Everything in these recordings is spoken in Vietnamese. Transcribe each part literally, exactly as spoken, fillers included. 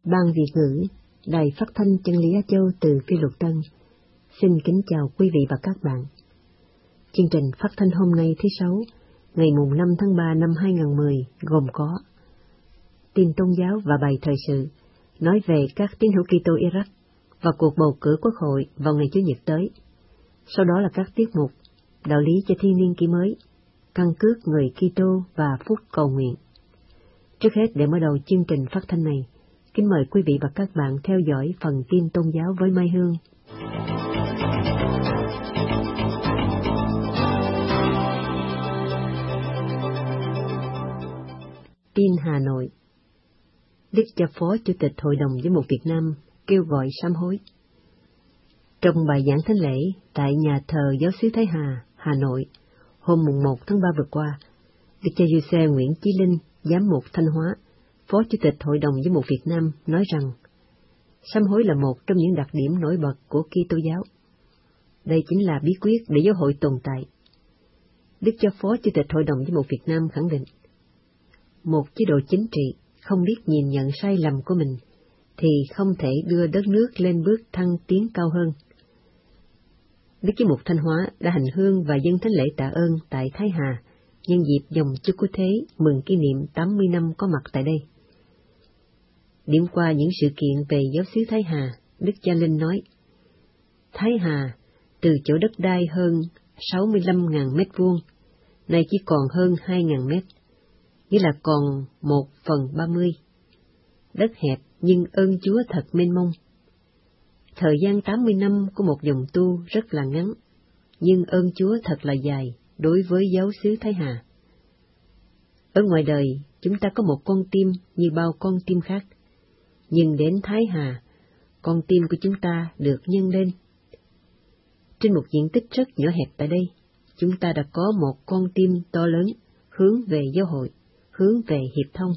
Ban Việt ngữ, Đài Phát thanh Chân lý Á Châu từ Phi Luật Tân, xin kính chào quý vị và các bạn. Chương trình phát thanh hôm nay thứ Sáu, ngày mùng năm tháng ba năm hai nghìn không trăm mười gồm có tin tôn giáo và bài thời sự, nói về các tín hữu Kitô Iraq và cuộc bầu cử quốc hội vào ngày Chủ nhật tới. Sau đó là các tiết mục đạo lý cho thiên niên kỷ mới, căn cước người Kitô và phút cầu nguyện. Trước hết, để mở đầu chương trình phát thanh này, kính mời quý vị và các bạn theo dõi phần tin tôn giáo với Mai Hương. Tin Hà Nội. Đức cha Phó Chủ tịch Hội đồng Giám mục Việt Nam kêu gọi sám hối. Trong bài giảng thánh lễ tại nhà thờ Giáo xứ Thái Hà, Hà Nội, hôm mùng một tháng ba vừa qua, Đức cha Giuse Nguyễn Chí Linh, Giám mục Thanh Hóa, Phó Chủ tịch Hội đồng Giám mục Việt Nam nói rằng, sám hối là một trong những đặc điểm nổi bật của Kitô giáo. Đây chính là bí quyết để giáo hội tồn tại. Đức cha Phó Chủ tịch Hội đồng Giám mục Việt Nam khẳng định, một chế độ chính trị không biết nhìn nhận sai lầm của mình thì không thể đưa đất nước lên bước thăng tiến cao hơn. Đức Giám mục Thanh Hóa đã hành hương và dâng thánh lễ tạ ơn tại Thái Hà nhân dịp dòng Chúa Cứu Thế mừng kỷ niệm tám mươi năm có mặt tại đây. Điểm qua những sự kiện về giáo xứ Thái Hà, Đức cha Linh nói, Thái Hà từ chỗ đất đai hơn sáu mươi lăm nghìn mét vuông, nay chỉ còn hơn hai nghìn mét, nghĩa là còn một phần ba mươi. Đất hẹp nhưng ơn Chúa thật mênh mông. Thời gian tám mươi năm của một dòng tu rất là ngắn, nhưng ơn Chúa thật là dài đối với giáo xứ Thái Hà. Ở ngoài đời, chúng ta có một con tim như bao con tim khác, nhưng đến Thái Hà, con tim của chúng ta được nhân lên. Trên một diện tích rất nhỏ hẹp tại đây, chúng ta đã có một con tim to lớn hướng về giáo hội, hướng về hiệp thông.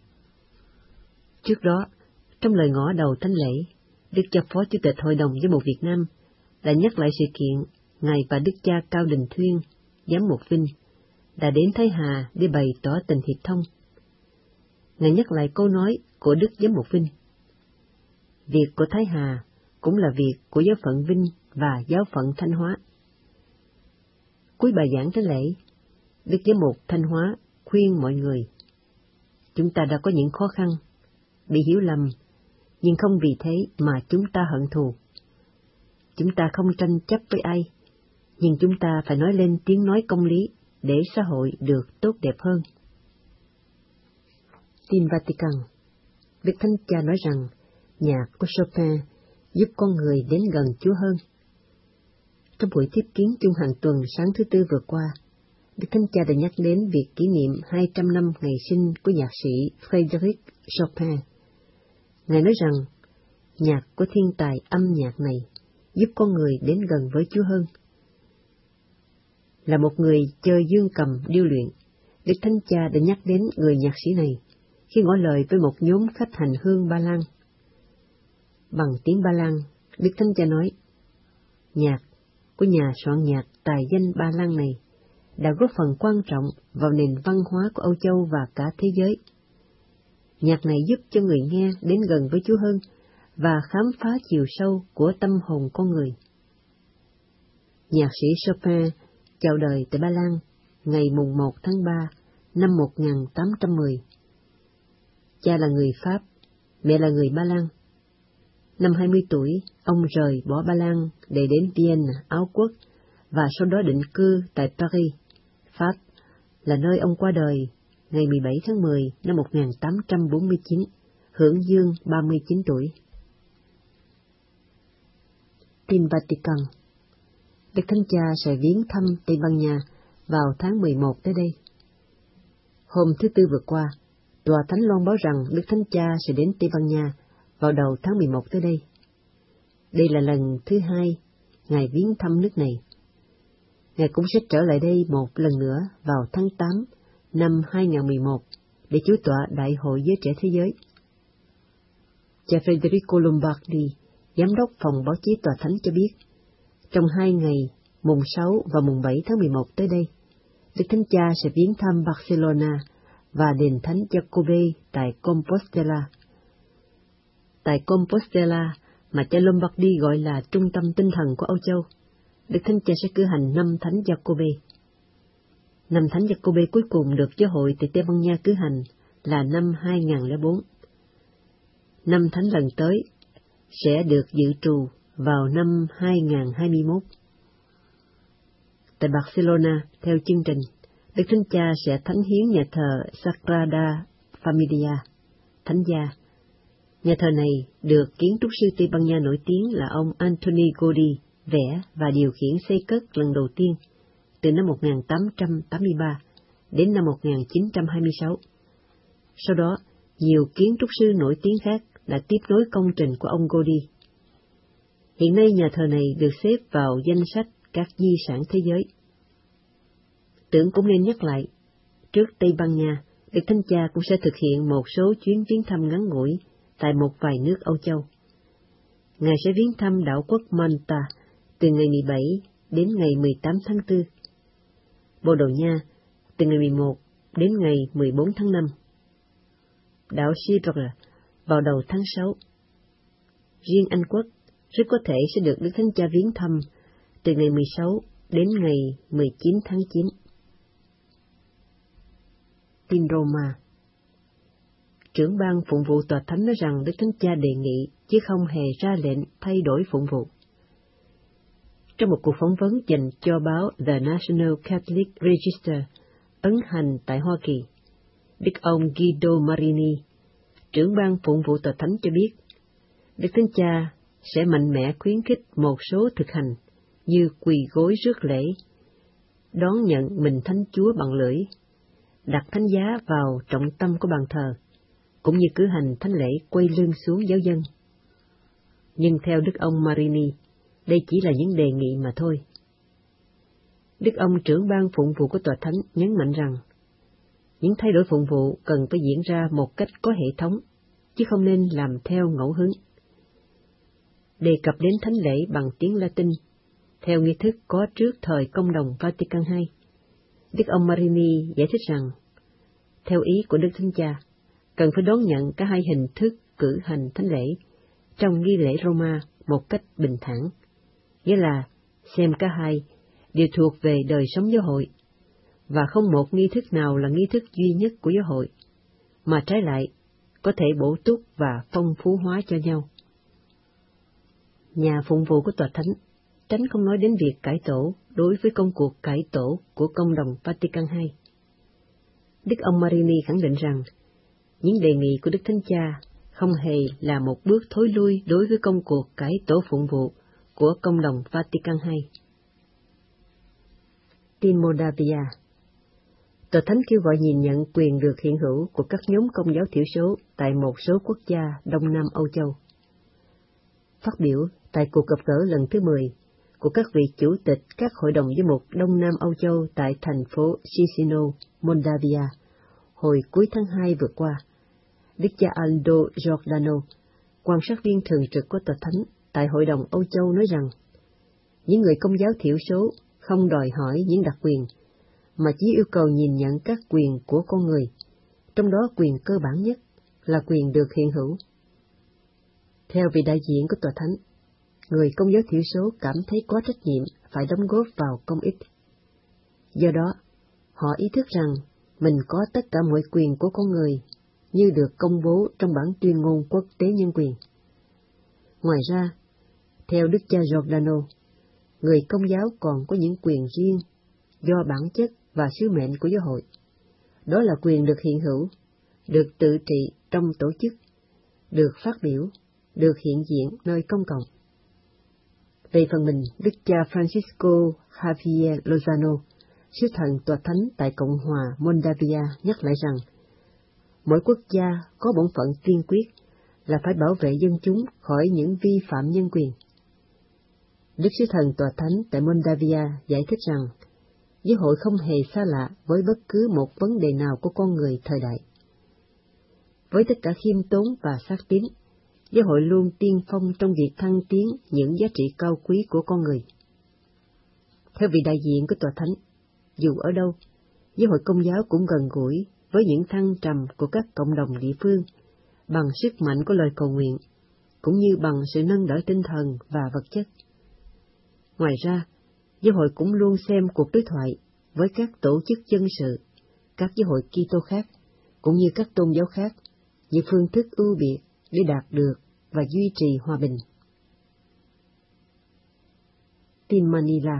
Trước đó, trong lời ngỏ đầu thánh lễ, Đức cha Phó Chủ tịch Hội đồng Giám mục Việt Nam đã nhắc lại sự kiện Ngài và Đức cha Cao Đình Thuyên, Giám mục Vinh, đã đến Thái Hà để bày tỏ tình hiệp thông. Ngài nhắc lại câu nói của Đức Giám mục Vinh. Việc của Thái Hà cũng là việc của giáo phận Vinh và giáo phận Thanh Hóa. Cuối bài giảng thánh lễ, Đức Giám mục Thanh Hóa khuyên mọi người, chúng ta đã có những khó khăn, bị hiểu lầm, nhưng không vì thế mà chúng ta hận thù. Chúng ta không tranh chấp với ai, nhưng chúng ta phải nói lên tiếng nói công lý để xã hội được tốt đẹp hơn. Tin Vatican. Đức Thánh Cha nói rằng nhạc của Chopin giúp con người đến gần Chúa hơn. Trong buổi tiếp kiến chung hàng tuần sáng thứ Tư vừa qua, Đức Thánh Cha đã nhắc đến việc kỷ niệm hai trăm năm ngày sinh của nhạc sĩ Frédéric Chopin. Ngài nói rằng nhạc của thiên tài âm nhạc này giúp con người đến gần với Chúa hơn. Là một người chơi dương cầm điêu luyện, Đức Thánh Cha đã nhắc đến người nhạc sĩ này khi ngỏ lời với một nhóm khách hành hương Ba Lan. Bằng tiếng Ba Lan, Đức Thánh Cha nói, nhạc của nhà soạn nhạc tài danh Ba Lan này đã góp phần quan trọng vào nền văn hóa của Âu Châu và cả thế giới. Nhạc này giúp cho người nghe đến gần với Chúa hơn và khám phá chiều sâu của tâm hồn con người. Nhạc sĩ Chopin chào đời tại Ba Lan ngày mùng một tháng ba năm một nghìn tám trăm mười. Cha là người Pháp, mẹ là người Ba Lan. Năm hai mươi tuổi, ông rời bỏ Ba Lan để đến Vienna, Áo Quốc, và sau đó định cư tại Paris, Pháp, là nơi ông qua đời ngày mười bảy tháng mười năm một nghìn tám trăm bốn mươi chín, hưởng dương ba mươi chín tuổi. Tin Vatican. Đức Thánh Cha sẽ viếng thăm Tây Ban Nha vào tháng mười một tới đây. Hôm thứ Tư vừa qua, Tòa Thánh loan báo rằng Đức Thánh Cha sẽ đến Tây Ban Nha vào đầu tháng mười một tới đây. Đây là lần thứ hai Ngài viếng thăm nước này. Ngài cũng sẽ trở lại đây một lần nữa vào tháng tám năm hai nghìn không trăm mười một để chủ tọa Đại hội Giới Trẻ Thế Giới. Cha Federico Lombardi, Giám đốc phòng báo chí Tòa Thánh cho biết, trong hai ngày, mùng sáu và mùng bảy tháng mười một tới đây, Đức Thánh Cha sẽ viếng thăm Barcelona và đền Thánh Jacobe tại Compostela. tại Compostela, mà cha Lombardi gọi là trung tâm tinh thần của Âu Châu, Đức Thánh Cha sẽ cử hành năm Thánh Giacobbe. Năm Thánh Giacobbe cuối cùng được giáo hội tại Tây Ban Nha cử hành là năm hai nghìn lẻ bốn. Năm Thánh lần tới sẽ được dự trù vào năm hai nghìn không trăm hai mươi mốt. Tại Barcelona, theo chương trình, Đức Thánh Cha sẽ thánh hiến nhà thờ Sagrada Familia, Thánh Gia. Nhà thờ này được kiến trúc sư Tây Ban Nha nổi tiếng là ông Antoni Gaudí vẽ và điều khiển xây cất lần đầu tiên từ năm một nghìn tám trăm tám mươi ba đến năm một nghìn chín trăm hai mươi sáu. Sau đó, nhiều kiến trúc sư nổi tiếng khác đã tiếp nối công trình của ông Gaudí. Hiện nay nhà thờ này được xếp vào danh sách các di sản thế giới. Tưởng cũng nên nhắc lại, trước Tây Ban Nha, Đức Thánh Cha cũng sẽ thực hiện một số chuyến viếng thăm ngắn ngủi tại một vài nước Âu Châu. Ngài sẽ viếng thăm đảo quốc Malta từ ngày mười bảy đến ngày mười tám tháng tư, Bồ Đào Nha từ ngày mười một đến ngày mười bốn tháng năm, đảo Gibraltar vào đầu tháng sáu. Riêng Anh Quốc rất có thể sẽ được Đức Thánh Cha viếng thăm từ ngày mười sáu đến ngày mười chín tháng chín. Tin Roma. Trưởng ban phụng vụ tòa thánh nói rằng Đức Thánh Cha đề nghị chứ không hề ra lệnh thay đổi phụng vụ. Trong một cuộc phỏng vấn dành cho báo The National Catholic Register ấn hành tại Hoa Kỳ, Đức ông Guido Marini, trưởng ban phụng vụ tòa thánh cho biết, Đức Thánh Cha sẽ mạnh mẽ khuyến khích một số thực hành như quỳ gối rước lễ, đón nhận mình Thánh Chúa bằng lưỡi, đặt thánh giá vào trọng tâm của bàn thờ, cũng như cử hành thánh lễ quay lưng xuống giáo dân. Nhưng theo Đức ông Marini, đây chỉ là những đề nghị mà thôi. Đức ông trưởng ban phụng vụ của tòa thánh nhấn mạnh rằng, những thay đổi phụng vụ cần phải diễn ra một cách có hệ thống, chứ không nên làm theo ngẫu hứng. Đề cập đến thánh lễ bằng tiếng Latin, theo nghi thức có trước thời Công đồng Vatican hai, Đức ông Marini giải thích rằng, theo ý của Đức Thánh Cha, cần phải đón nhận cả hai hình thức cử hành thánh lễ trong nghi lễ Roma một cách bình thản, nghĩa là xem cả hai đều thuộc về đời sống giáo hội, và không một nghi thức nào là nghi thức duy nhất của giáo hội, mà trái lại có thể bổ túc và phong phú hóa cho nhau. Nhà phụng vụ của tòa thánh tránh không nói đến việc cải tổ đối với công cuộc cải tổ của Công đồng Vatican hai. Đức ông Marini khẳng định rằng, những đề nghị của Đức Thánh Cha không hề là một bước thối lui đối với công cuộc cải tổ phụng vụ của Công đồng Vatican hai. Tin Moldavia. Tòa Thánh kêu gọi nhìn nhận quyền được hiện hữu của các nhóm Công giáo thiểu số tại một số quốc gia Đông Nam Âu Châu. Phát biểu tại cuộc gặp gỡ lần thứ mười của các vị chủ tịch các hội đồng giám mục Đông Nam Âu Châu tại thành phố Chisinau, Moldavia, hồi cuối tháng hai vừa qua, Đức cha Aldo Giordano, quan sát viên thường trực của tòa thánh tại Hội đồng Âu Châu nói rằng, những người Công giáo thiểu số không đòi hỏi những đặc quyền, mà chỉ yêu cầu nhìn nhận các quyền của con người, trong đó quyền cơ bản nhất là quyền được hiện hữu. Theo vị đại diện của tòa thánh, người Công giáo thiểu số cảm thấy có trách nhiệm phải đóng góp vào công ích. Do đó, họ ý thức rằng mình có tất cả mọi quyền của con người như được công bố trong bản tuyên ngôn quốc tế nhân quyền. Ngoài ra, theo Đức cha Giordano, người Công giáo còn có những quyền riêng do bản chất và sứ mệnh của giáo hội. Đó là quyền được hiện hữu, được tự trị trong tổ chức, được phát biểu, được hiện diện nơi công cộng. Về phần mình, Đức cha Francisco Javier Lozano, sứ thần tòa thánh tại Cộng hòa Moldavia nhắc lại rằng, mỗi quốc gia có bổn phận tiên quyết là phải bảo vệ dân chúng khỏi những vi phạm nhân quyền. Đức sứ thần tòa thánh tại Moldavia giải thích rằng, giáo hội không hề xa lạ với bất cứ một vấn đề nào của con người thời đại. Với tất cả khiêm tốn và xác tín, giáo hội luôn tiên phong trong việc thăng tiến những giá trị cao quý của con người. Theo vị đại diện của tòa thánh, dù ở đâu, giáo hội Công giáo cũng gần gũi với những thăng trầm của các cộng đồng địa phương bằng sức mạnh của lời cầu nguyện cũng như bằng sự nâng đỡ tinh thần và vật chất. Ngoài ra, giáo hội cũng luôn xem cuộc đối thoại với các tổ chức dân sự, các giáo hội Kitô khác, cũng như các tôn giáo khác, như phương thức ưu biệt để đạt được và duy trì hòa bình. Tin Manila.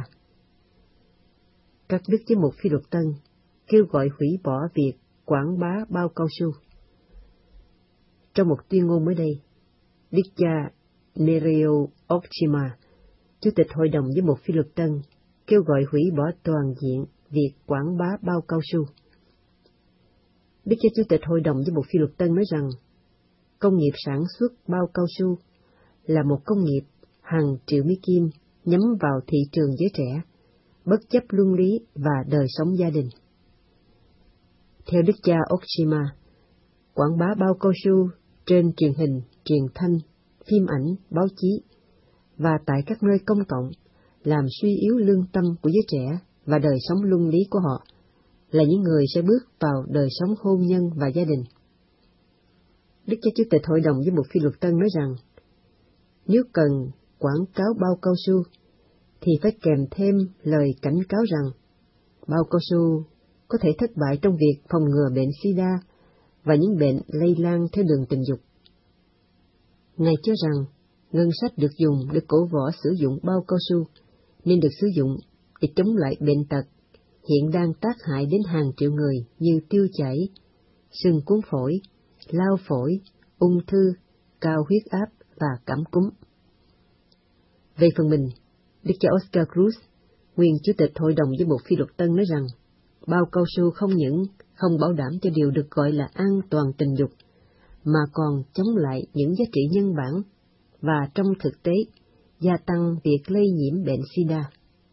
Các đức giám mục Phi Luật Tân kêu gọi hủy bỏ việc quảng bá bao cao su. Trong một tuyên ngôn mới đây, Đức cha Nereo Ochima, Chủ tịch Hội đồng Giám mục Phi Luật Tân, kêu gọi hủy bỏ toàn diện việc quảng bá bao cao su. Đức cha Chủ tịch Hội đồng Giám mục Phi Luật Tân nói rằng, công nghiệp sản xuất bao cao su là một công nghiệp hàng triệu mỹ kim nhắm vào thị trường giới trẻ, bất chấp luân lý và đời sống gia đình. Theo Đức cha Ochima, quảng bá bao cao su trên truyền hình, truyền thanh, phim ảnh, báo chí và tại các nơi công cộng làm suy yếu lương tâm của giới trẻ và đời sống luân lý của họ, là những người sẽ bước vào đời sống hôn nhân và gia đình. Đức cha Chủ tịch Hội đồng Giám mục Phi Luật Tân nói rằng, nếu cần quảng cáo bao cao su, thì phải kèm thêm lời cảnh cáo rằng bao cao su có thể thất bại trong việc phòng ngừa bệnh sida và những bệnh lây lan theo đường tình dục. Ngài cho rằng ngân sách được dùng để cổ võ sử dụng bao cao su nên được sử dụng để chống lại bệnh tật hiện đang tác hại đến hàng triệu người như tiêu chảy, sưng cuốn phổi, lao phổi, ung thư, cao huyết áp và cảm cúm. Về phần mình, Đức cha Oscar Cruz, nguyên Chủ tịch Hội đồng Giám mục Phi Luật Tân nói rằng, bao cao su không những không bảo đảm cho điều được gọi là an toàn tình dục, mà còn chống lại những giá trị nhân bản và trong thực tế gia tăng việc lây nhiễm bệnh sida.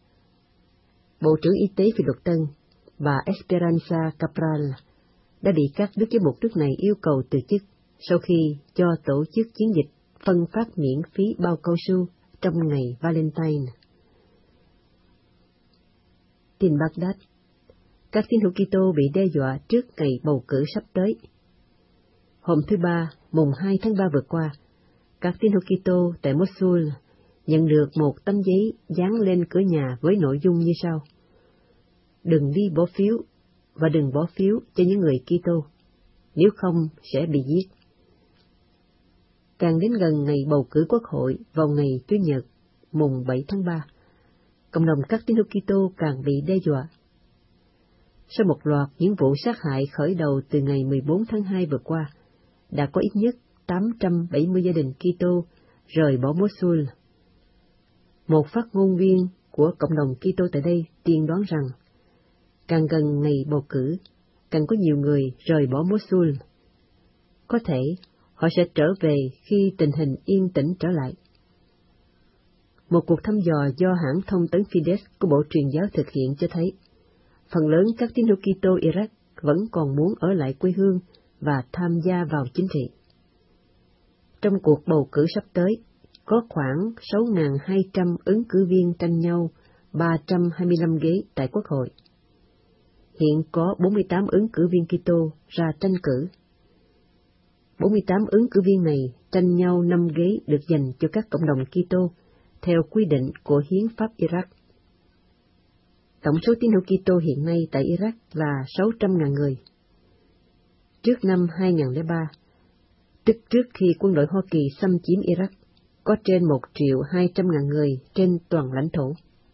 Bộ trưởng Y tế Phi Luật Tân bà Esperanza Cabral đã bị các đức giám mục nước này yêu cầu từ chức sau khi cho tổ chức chiến dịch phân phát miễn phí bao cao su trong ngày Valentine. Tin Baghdad. Các tín hữu Kitô bị đe dọa trước ngày bầu cử sắp tới. Hôm thứ Ba, mùng hai tháng ba vừa qua, các tín hữu Kitô tại Mosul nhận được một tấm giấy dán lên cửa nhà với nội dung như sau: đừng đi bỏ phiếu và đừng bỏ phiếu cho những người Kitô, nếu không sẽ bị giết. Càng đến gần ngày bầu cử quốc hội vào ngày Chủ nhật, mùng bảy tháng ba, cộng đồng các tín hữu Kitô càng bị đe dọa. Sau một loạt những vụ sát hại khởi đầu từ ngày mười bốn tháng hai vừa qua, đã có ít nhất tám trăm bảy mươi gia đình Kitô rời bỏ Mosul. Một phát ngôn viên của cộng đồng Kitô tại đây tiên đoán rằng, càng gần ngày bầu cử, càng có nhiều người rời bỏ Mosul. Có thể họ sẽ trở về khi tình hình yên tĩnh trở lại. Một cuộc thăm dò do hãng thông tấn Fides của Bộ Truyền giáo thực hiện cho thấy, phần lớn các tín hữu Kitô Iraq vẫn còn muốn ở lại quê hương và tham gia vào chính trị. Trong cuộc bầu cử sắp tới, có khoảng sáu nghìn hai trăm ứng cử viên tranh nhau ba trăm hai mươi lăm ghế tại Quốc hội. Hiện có bốn mươi tám ứng cử viên Kitô ra tranh cử. bốn mươi tám ứng cử viên này tranh nhau năm ghế được dành cho các cộng đồng Kitô theo quy định của hiến pháp Iraq. Tổng số tín hữu Kitô hiện nay tại Iraq là sáu trăm nghìn người. Trước năm hai nghìn lẻ ba, tức trước khi quân đội Hoa Kỳ xâm chiếm Iraq, có trên một triệu hai trăm nghìn người trên toàn lãnh thổ.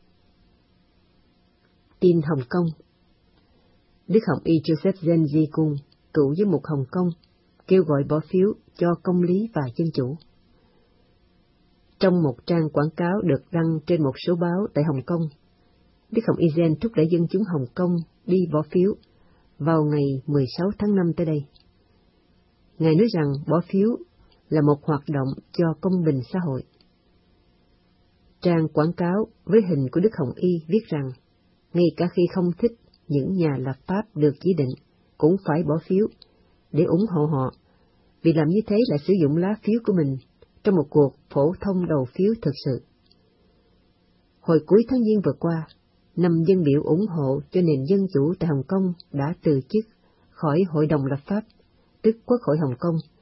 Tin Hồng Kông. Đức Hồng Y Joseph Zenji Kung, cựu giám mục Hồng Kông, kêu gọi bỏ phiếu cho công lý và dân chủ. Trong một trang quảng cáo được đăng trên một số báo tại Hồng Kông, Đức Hồng Y Zen thúc đẩy dân chúng Hồng Kông đi bỏ phiếu vào ngày mười sáu tháng năm tới đây. Ngài nói rằng bỏ phiếu là một hoạt động cho công bình xã hội. Trang quảng cáo với hình của Đức Hồng Y viết rằng, ngay cả khi không thích những nhà lập pháp được chỉ định, cũng phải bỏ phiếu để ủng hộ họ, vì làm như thế là sử dụng lá phiếu của mình trong một cuộc phổ thông đầu phiếu thực sự. Hồi cuối tháng Giêng vừa qua, năm dân biểu ủng hộ cho nền dân chủ tại Hồng Kông đã từ chức khỏi Hội đồng lập pháp, tức Quốc hội Hồng Kông,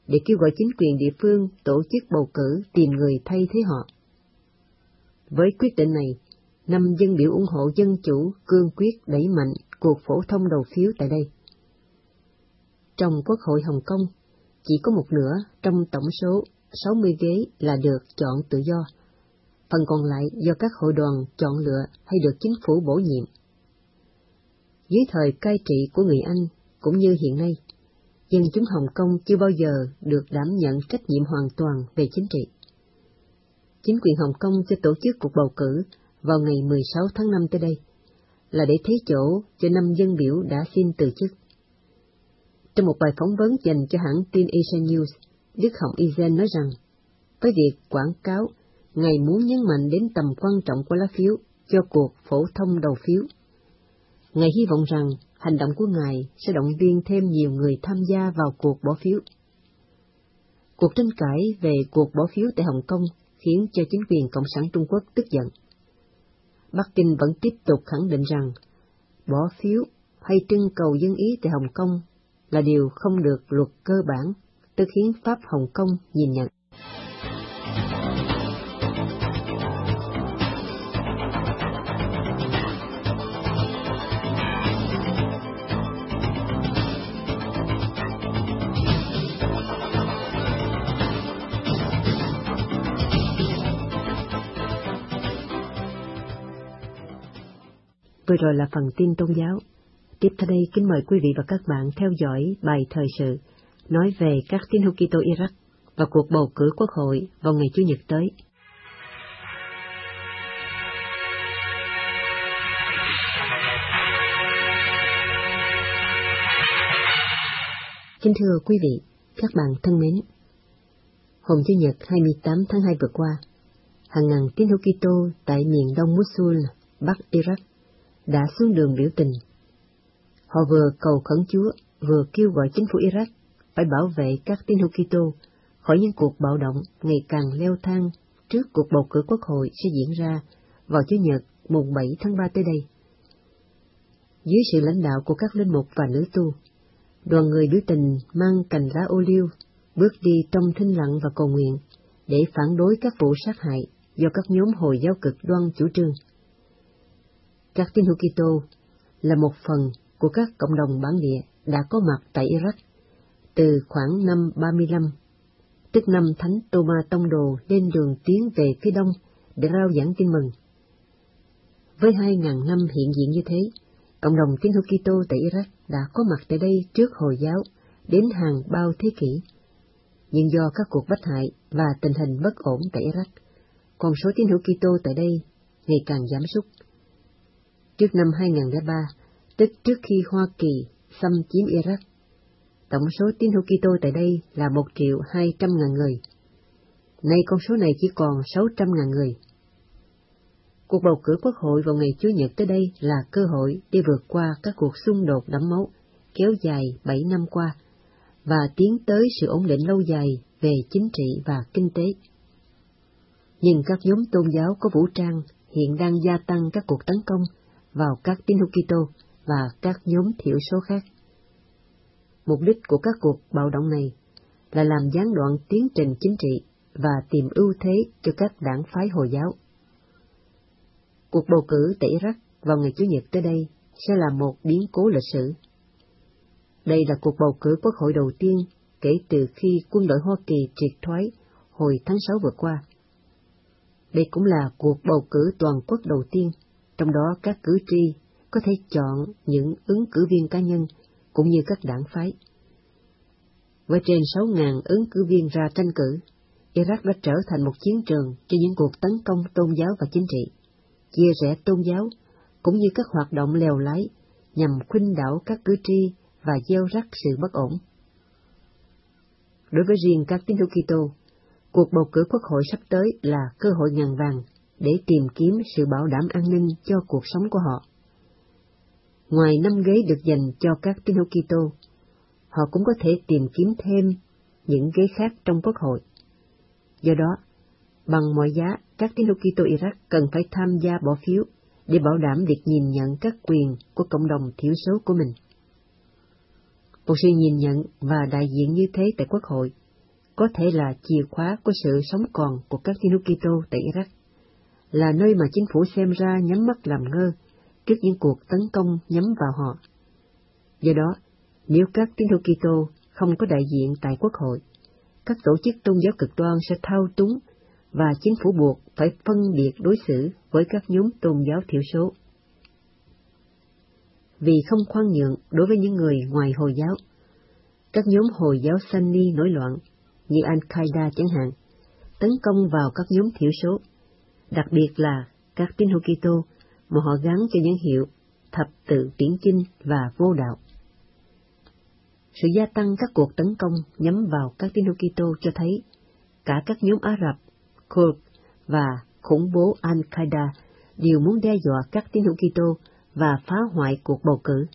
để kêu gọi chính quyền địa phương tổ chức bầu cử tìm người thay thế họ. Với quyết định này, năm dân biểu ủng hộ dân chủ cương quyết đẩy mạnh cuộc phổ thông đầu phiếu tại đây. Trong Quốc hội Hồng Kông, chỉ có một nửa trong tổng số sáu mươi ghế là được chọn tự do, phần còn lại do các hội đoàn chọn lựa hay được chính phủ bổ nhiệm. Dưới thời cai trị của người Anh, cũng như hiện nay, dân chúng Hồng Kông chưa bao giờ được đảm nhận trách nhiệm hoàn toàn về chính trị. Chính quyền Hồng Kông sẽ tổ chức cuộc bầu cử vào ngày mười sáu tháng năm tới đây, là để thế chỗ cho năm dân biểu đã xin từ chức. Trong một bài phỏng vấn dành cho hãng tin Asian News, Đức Hồng Y-Gen nói rằng, với việc quảng cáo, Ngài muốn nhấn mạnh đến tầm quan trọng của lá phiếu cho cuộc phổ thông đầu phiếu. Ngài hy vọng rằng hành động của Ngài sẽ động viên thêm nhiều người tham gia vào cuộc bỏ phiếu. Cuộc tranh cãi về cuộc bỏ phiếu tại Hồng Kông khiến cho chính quyền Cộng sản Trung Quốc tức giận. Bắc Kinh vẫn tiếp tục khẳng định rằng bỏ phiếu hay trưng cầu dân ý tại Hồng Kông là điều không được luật cơ bản, tức hiến pháp Hồng Kông nhìn nhận. Vừa rồi là phần tin tôn giáo. Tiếp theo đây kính mời quý vị và các bạn theo dõi bài thời sự nói về các tín hữu Kitô Iraq và cuộc bầu cử quốc hội vào ngày Chủ nhật tới. Kính thưa quý vị, các bạn thân mến, hôm Chủ nhật hai mươi tám tháng hai vừa qua, hàng ngàn tín hữu Kitô tại miền đông Mosul, Bắc Iraq đã xuống đường biểu tình. Họ vừa cầu khẩn Chúa, vừa kêu gọi chính phủ Iraq phải bảo vệ các tín hữu Kitô khỏi những cuộc bạo động ngày càng leo thang trước cuộc bầu cử quốc hội sẽ diễn ra vào Chủ nhật mùng bảy tháng ba tới đây. Dưới sự lãnh đạo của các linh mục và nữ tu, đoàn người biểu tình mang cành lá ô liu bước đi trong thinh lặng và cầu nguyện để phản đối các vụ sát hại do các nhóm Hồi giáo cực đoan chủ trương. Các tín hữu Kitô là một phần của các cộng đồng bản địa đã có mặt tại Iraq từ khoảng năm ba mươi lăm, tức năm Thánh Tô-ma Tông Đồ lên đường tiến về phía đông để rao giảng tin mừng. Với hai ngàn năm hiện diện như thế, cộng đồng tín hữu Kitô tại Iraq đã có mặt tại đây trước Hồi giáo đến hàng bao thế kỷ. Nhưng do các cuộc bách hại và tình hình bất ổn tại Iraq, con số tín hữu Kitô tại đây ngày càng giảm sút. Trước năm hai nghìn không trăm lẻ ba, tức trước khi Hoa Kỳ xâm chiếm Iraq, tổng số tín hữu Kitô tại đây là một triệu hai trăm ngàn người. Nay con số này chỉ còn sáu trăm ngàn người. Cuộc bầu cử quốc hội vào ngày Chủ nhật tới đây là cơ hội để vượt qua các cuộc xung đột đẫm máu kéo dài bảy năm qua và tiến tới sự ổn định lâu dài về chính trị và kinh tế. Nhưng các nhóm tôn giáo có vũ trang hiện đang gia tăng các cuộc tấn công vào các tín hữu Kitô và các nhóm thiểu số khác. Mục đích của các cuộc bạo động này là làm gián đoạn tiến trình chính trị và tìm ưu thế cho các đảng phái Hồi giáo. Cuộc bầu cử tại Iraq vào ngày Chủ nhật tới đây sẽ là một biến cố lịch sử. Đây là cuộc bầu cử quốc hội đầu tiên kể từ khi quân đội Hoa Kỳ triệt thoái hồi tháng sáu vừa qua. Đây cũng là cuộc bầu cử toàn quốc đầu tiên, trong đó các cử tri có thể chọn những ứng cử viên cá nhân cũng như các đảng phái. Với trên sáu nghìn ứng cử viên ra tranh cử, Iraq đã trở thành một chiến trường cho những cuộc tấn công tôn giáo và chính trị, chia rẽ tôn giáo, cũng như các hoạt động lèo lái nhằm khuynh đảo các cử tri và gieo rắc sự bất ổn. Đối với riêng các tín hữu Kitô, cuộc bầu cử quốc hội sắp tới là cơ hội ngàn vàng để tìm kiếm sự bảo đảm an ninh cho cuộc sống của họ. Ngoài năm ghế được dành cho các tín hữu Kitô, họ cũng có thể tìm kiếm thêm những ghế khác trong quốc hội. Do đó, bằng mọi giá, các tín hữu Kitô Iraq cần phải tham gia bỏ phiếu để bảo đảm việc nhìn nhận các quyền của cộng đồng thiểu số của mình. Một sự nhìn nhận và đại diện như thế tại quốc hội có thể là chìa khóa của sự sống còn của các tín hữu Kitô tại Iraq, là nơi mà chính phủ xem ra nhắm mắt làm ngơ trước những cuộc tấn công nhắm vào họ. Do đó, nếu các tín hữu Kitô không có đại diện tại Quốc hội, các tổ chức tôn giáo cực đoan sẽ thao túng và chính phủ buộc phải phân biệt đối xử với các nhóm tôn giáo thiểu số. Vì không khoan nhượng đối với những người ngoài Hồi giáo, các nhóm Hồi giáo Sunni nổi loạn như Al-Qaeda chẳng hạn, tấn công vào các nhóm thiểu số, đặc biệt là các tín hữu Kitô mà họ gắn cho những hiệu thập tự viễn chinh và vô đạo. Sự gia tăng các cuộc tấn công nhắm vào các tín hữu Kitô cho thấy cả các nhóm Ả Rập, Kurd và khủng bố Al-Qaeda đều muốn đe dọa các tín hữu Kitô và phá hoại cuộc bầu cử.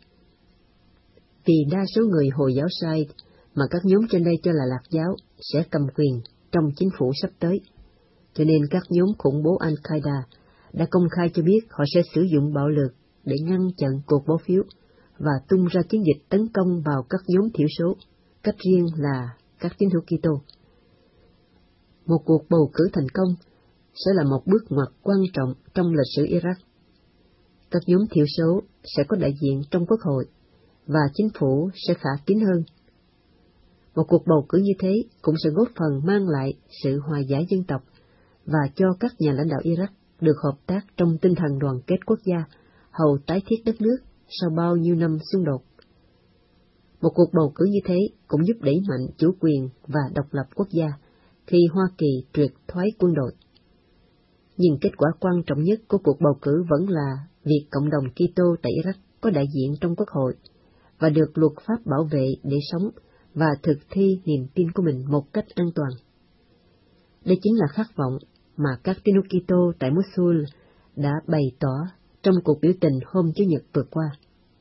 Vì đa số người Hồi giáo sai mà các nhóm trên đây cho là lạc giáo sẽ cầm quyền trong chính phủ sắp tới, cho nên các nhóm khủng bố Al-Qaeda đã công khai cho biết họ sẽ sử dụng bạo lực để ngăn chặn cuộc bỏ phiếu và tung ra chiến dịch tấn công vào các nhóm thiểu số, cách riêng là các tín hữu Kitô. Một cuộc bầu cử thành công sẽ là một bước ngoặt quan trọng trong lịch sử Iraq. Các nhóm thiểu số sẽ có đại diện trong Quốc hội và chính phủ sẽ khả kín hơn. Một cuộc bầu cử như thế cũng sẽ góp phần mang lại sự hòa giải dân tộc và cho các nhà lãnh đạo Iraq được hợp tác trong tinh thần đoàn kết quốc gia hầu tái thiết đất nước sau bao nhiêu năm xung đột. Một cuộc bầu cử như thế cũng giúp đẩy mạnh chủ quyền và độc lập quốc gia khi Hoa Kỳ triệt thoái quân đội. Nhưng kết quả quan trọng nhất của cuộc bầu cử vẫn là việc cộng đồng Kitô tại Iraq có đại diện trong Quốc hội và được luật pháp bảo vệ để sống và thực thi niềm tin của mình một cách an toàn. Đây chính là khát vọng mà các tín hữu Kitô tại Mosul đã bày tỏ trong cuộc biểu tình hôm Chủ nhật vừa qua.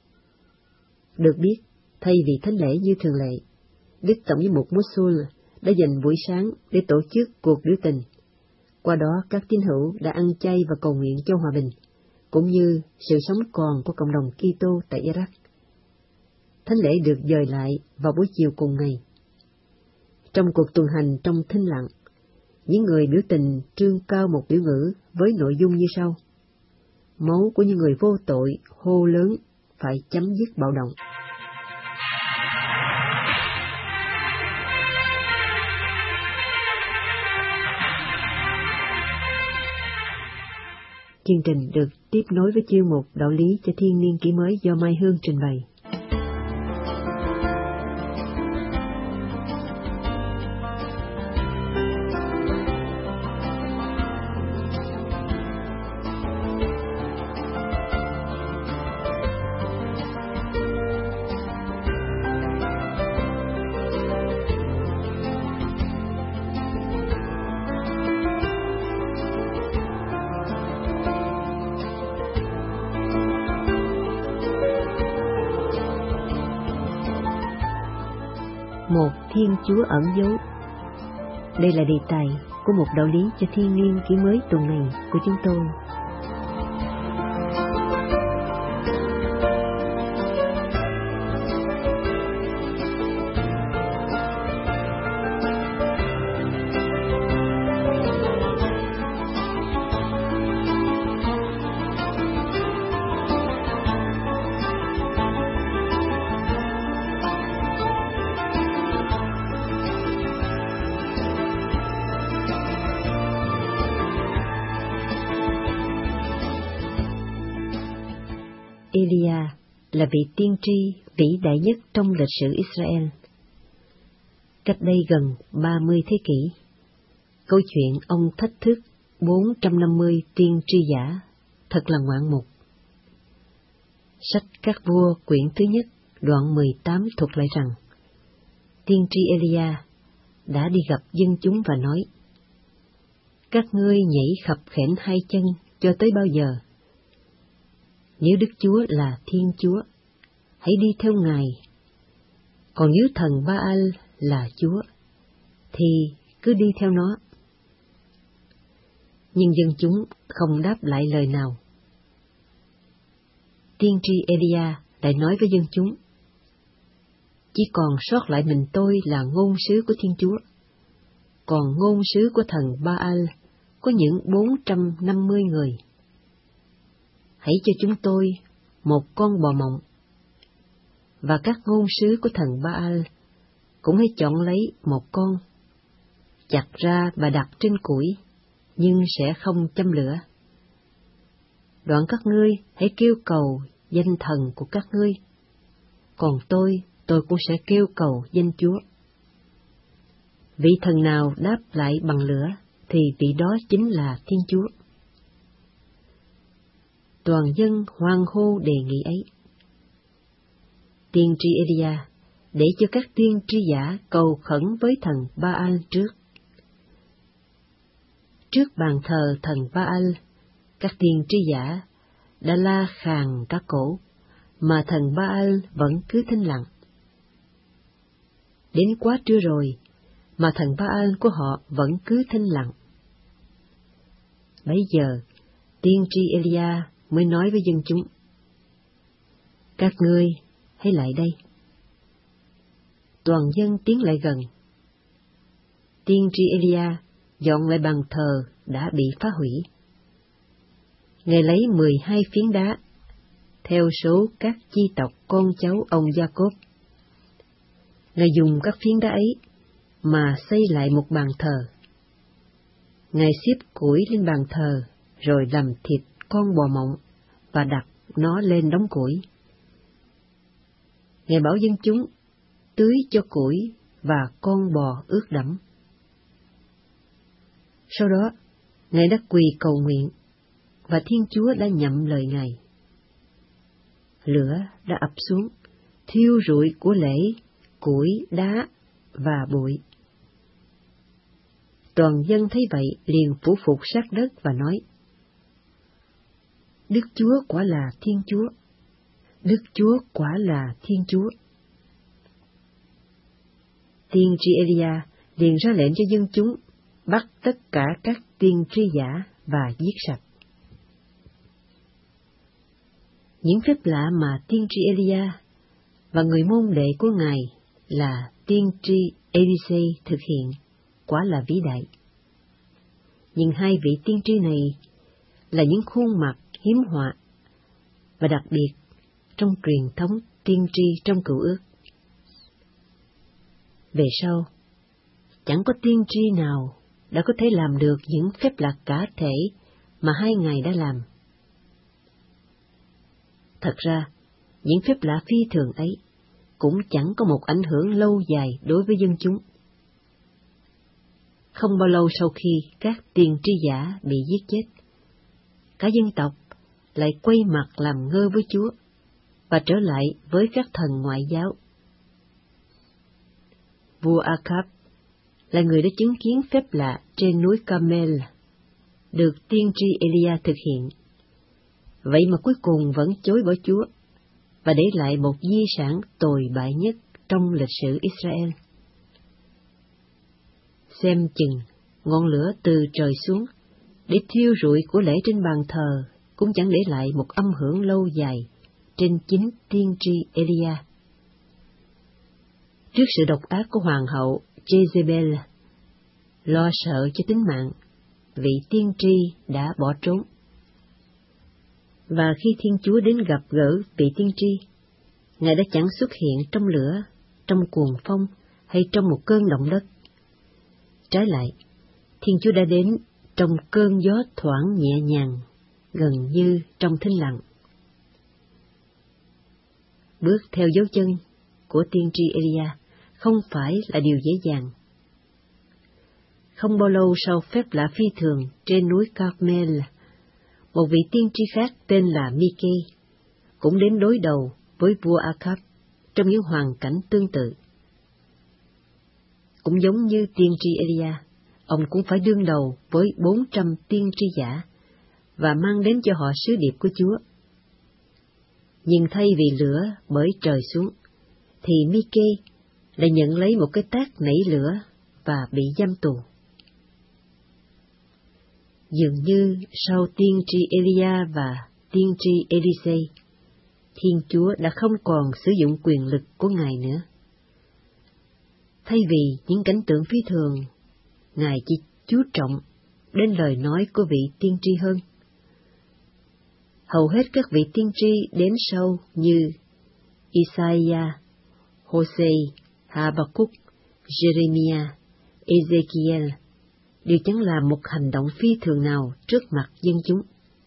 Được biết, thay vì thánh lễ như thường lệ, Đức Tổng giám mục Mosul đã dành buổi sáng để tổ chức cuộc biểu tình. Qua đó, các tín hữu đã ăn chay và cầu nguyện cho hòa bình, cũng như sự sống còn của cộng đồng Kitô tại Iraq. Thánh lễ được dời lại vào buổi chiều cùng ngày. Trong cuộc tuần hành trong thinh lặng, những người biểu tình trương cao một biểu ngữ với nội dung như sau: máu của những người vô tội hô lớn phải chấm dứt bạo động. Chương trình được tiếp nối với chuyên mục Đạo lý cho thiên niên kỷ mới do Mai Hương trình bày. Một Thiên Chúa ẩn dấu. Đây là đề tài của một đạo lý cho thiên niên kỷ mới tuần này của chúng tôi. Elia là vị tiên tri vĩ đại nhất trong lịch sử Israel. Cách đây gần ba mươi thế kỷ, câu chuyện ông thách thức bốn trăm năm mươi tiên tri giả thật là ngoạn mục. Sách Các Vua quyển thứ nhất đoạn mười tám thuật lại rằng, tiên tri Elia đã đi gặp dân chúng và nói: các ngươi nhảy khập khểnh hai chân cho tới bao giờ? Nếu Đức Chúa là Thiên Chúa, hãy đi theo Ngài. Còn nếu thần Ba-al là Chúa, thì cứ đi theo nó. Nhưng dân chúng không đáp lại lời nào. Tiên tri Elia lại nói với dân chúng: chỉ còn sót lại mình tôi là ngôn sứ của Thiên Chúa. còn ngôn sứ của thần Baal có những bốn trăm năm mươi người. Hãy cho chúng tôi một con bò mộng. Và các ngôn sứ của thần Baal cũng hãy chọn lấy một con, chặt ra và đặt trên củi, nhưng sẽ không châm lửa. Đoạn các ngươi hãy kêu cầu danh thần của các ngươi, còn tôi, tôi cũng sẽ kêu cầu danh Chúa. Vị thần nào đáp lại bằng lửa, thì vị đó chính là Thiên Chúa. Toàn dân hoan hô đề nghị ấy. Tiên tri Elia để cho các tiên tri giả cầu khẩn với thần Baal trước. Trước bàn thờ thần Baal, các tiên tri giả đã la khàn cả cổ, mà thần Baal vẫn cứ thinh lặng. Đến quá trưa rồi, mà thần Baal của họ vẫn cứ thinh lặng. Bấy giờ, tiên tri Elia mới nói với dân chúng: Các ngươi hãy lại đây. Toàn dân tiến lại gần. Tiên tri Elia dọn lại bàn thờ đã bị phá hủy. Ngài lấy mười hai phiến đá, theo số các chi tộc con cháu ông Gia-cốp. Ngài dùng các phiến đá ấy mà xây lại một bàn thờ. Ngài xếp củi lên bàn thờ, rồi làm thịt con bò mộng và đặt nó lên đống củi. Ngài bảo dân chúng tưới cho củi và con bò ướt đẫm. Sau đó, Ngài đã quỳ cầu nguyện, và Thiên Chúa đã nhậm lời Ngài. Lửa đã ập xuống, thiêu rụi của lễ, củi, đá và bụi. Toàn dân thấy vậy liền phủ phục sát đất và nói: Đức Chúa quả là Thiên Chúa, Đức Chúa quả là Thiên Chúa. Tiên tri Elia liền ra lệnh cho dân chúng bắt tất cả các tiên tri giả và giết sạch. Những phép lạ mà tiên tri Elia và người môn đệ của Ngài là tiên tri Elise thực hiện quả là vĩ đại. Nhưng hai vị tiên tri này là những khuôn mặt hiếm họa, và đặc biệt trong truyền thống tiên tri trong Cựu Ước. Về sau, chẳng có tiên tri nào đã có thể làm được những phép lạ cả thể mà hai ngài đã làm. Thật ra, những phép lạ phi thường ấy cũng chẳng có một ảnh hưởng lâu dài đối với dân chúng. Không bao lâu sau khi các tiên tri giả bị giết chết, cả dân tộc lại quay mặt làm ngơ với Chúa và trở lại với các thần ngoại giáo. Vua Ahab là người đã chứng kiến phép lạ trên núi Carmel, được tiên tri Elia thực hiện. Vậy mà cuối cùng vẫn chối bỏ Chúa và để lại một di sản tồi bại nhất trong lịch sử Israel. Xem chừng ngọn lửa từ trời xuống để thiêu rụi của lễ trên bàn thờ cũng chẳng để lại một âm hưởng lâu dài trên chính tiên tri Elia. Trước sự độc ác của hoàng hậu Jezebel, lo sợ cho tính mạng, vị tiên tri đã bỏ trốn. Và khi Thiên Chúa đến gặp gỡ vị tiên tri, Ngài đã chẳng xuất hiện trong lửa, trong cuồng phong hay trong một cơn động đất. Trái lại, Thiên Chúa đã đến trong cơn gió thoảng nhẹ nhàng, gần như trong thinh lặng. Bước theo dấu chân của tiên tri Elia không phải là điều dễ dàng. Không bao lâu sau phép lạ phi thường trên núi Carmel, một vị tiên tri khác tên là Mike cũng đến đối đầu với vua Ahab trong những hoàn cảnh tương tự. Cũng giống như tiên tri Elia, ông cũng phải đương đầu với bốn trăm tiên tri giả và mang đến cho họ sứ điệp của Chúa. Nhưng thay vì lửa bởi trời xuống, thì Mike lại nhận lấy một cái tát nảy lửa và bị giam tù. Dường như sau tiên tri Elia và tiên tri Elise, Thiên Chúa đã không còn sử dụng quyền lực của Ngài nữa. Thay vì những cảnh tượng phi thường, Ngài chỉ chú trọng đến lời nói của vị tiên tri hơn. Hầu hết các vị tiên tri đến sau như Isaiah, Hosea, Habakkuk, Jeremiah, Ezekiel đều chẳng làm một hành động phi thường nào trước mặt dân chúng.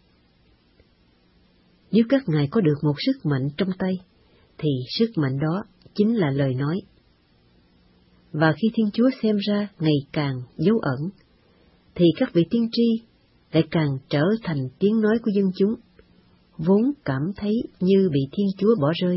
Nếu các ngài có được một sức mạnh trong tay, thì sức mạnh đó chính là lời nói. Và khi Thiên Chúa xem ra ngày càng dấu ẩn, thì các vị tiên tri lại càng trở thành tiếng nói của dân chúng, vốn cảm thấy như bị Thiên Chúa bỏ rơi.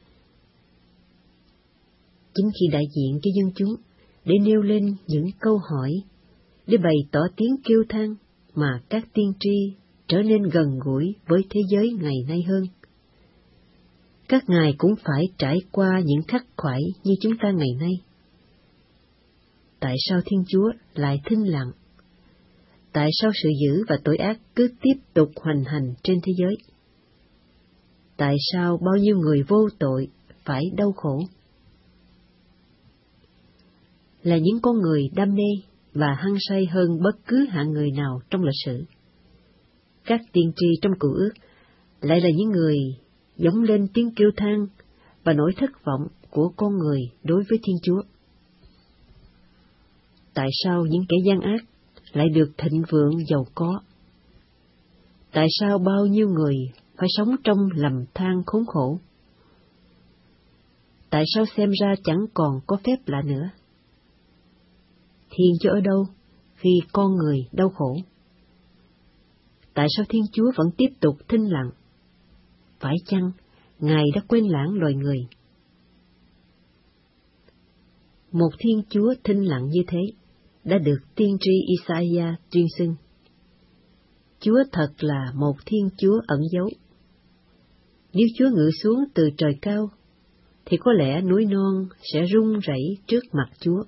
Chính khi đại diện cho dân chúng để nêu lên những câu hỏi, để bày tỏ tiếng kêu than, mà các tiên tri trở nên gần gũi với thế giới ngày nay hơn. Các ngài cũng phải trải qua những khắc khoải như chúng ta ngày nay. Tại sao Thiên Chúa lại thinh lặng? Tại sao sự dữ và tội ác cứ tiếp tục hoành hành trên thế giới? Tại sao bao nhiêu người vô tội phải đau khổ? Là những con người đam mê và hăng say hơn bất cứ hạng người nào trong lịch sử. Các tiên tri trong Cựu Ước lại là những người giống lên tiếng kêu than và nỗi thất vọng của con người đối với Thiên Chúa. Tại sao những kẻ gian ác lại được thịnh vượng giàu có? Tại sao bao nhiêu người phải sống trong lầm than khốn khổ? Tại sao xem ra chẳng còn có phép lạ nữa? Thiên Chúa ở đâu khi con người đau khổ? Tại sao Thiên Chúa vẫn tiếp tục thinh lặng? Phải chăng Ngài đã quên lãng loài người? Một Thiên Chúa thinh lặng như thế đã được tiên tri Isaiah tuyên xưng. Chúa thật là một Thiên Chúa ẩn giấu. Nếu Chúa ngự xuống từ trời cao, thì có lẽ núi non sẽ rung rẩy trước mặt Chúa.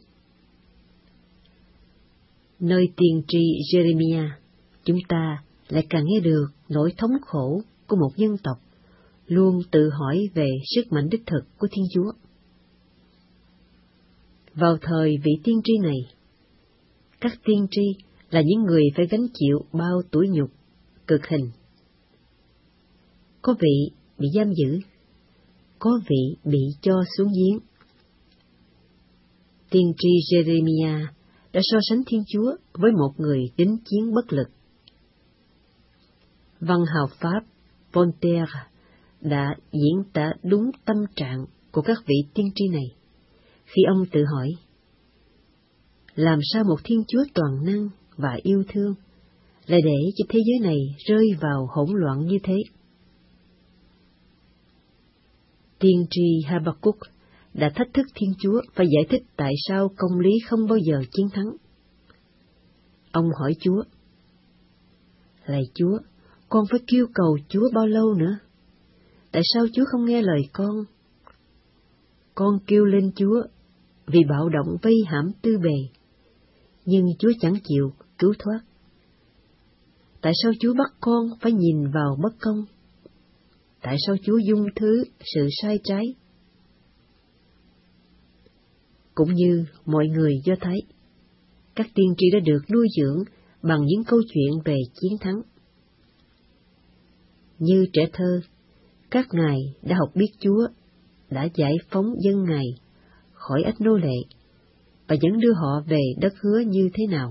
Nơi tiên tri Jeremiah, chúng ta lại càng nghe được nỗi thống khổ của một dân tộc luôn tự hỏi về sức mạnh đích thực của Thiên Chúa. Vào thời vị tiên tri này, các tiên tri là những người phải gánh chịu bao tủi nhục, cực hình. Có vị bị giam giữ, có vị bị cho xuống giếng. Tiên tri Jeremiah đã so sánh Thiên Chúa với một người lính chiến bất lực. Văn hào Pháp Voltaire đã diễn tả đúng tâm trạng của các vị tiên tri này, khi ông tự hỏi, làm sao một Thiên Chúa toàn năng và yêu thương lại để cho thế giới này rơi vào hỗn loạn như thế? Tiên tri Habakkuk đã thách thức Thiên Chúa phải giải thích tại sao công lý không bao giờ chiến thắng. Ông hỏi Chúa, lạy Chúa, con phải kêu cầu Chúa bao lâu nữa? Tại sao Chúa không nghe lời con? Con kêu lên Chúa vì bạo động vây hãm tư bề, nhưng Chúa chẳng chịu cứu thoát. Tại sao Chúa bắt con phải nhìn vào bất công? Tại sao Chúa dung thứ sự sai trái? Cũng như mọi người Do Thái, các tiên tri đã được nuôi dưỡng bằng những câu chuyện về chiến thắng. Như trẻ thơ, các ngài đã học biết Chúa đã giải phóng dân ngài khỏi ách nô lệ và dẫn đưa họ về đất hứa như thế nào.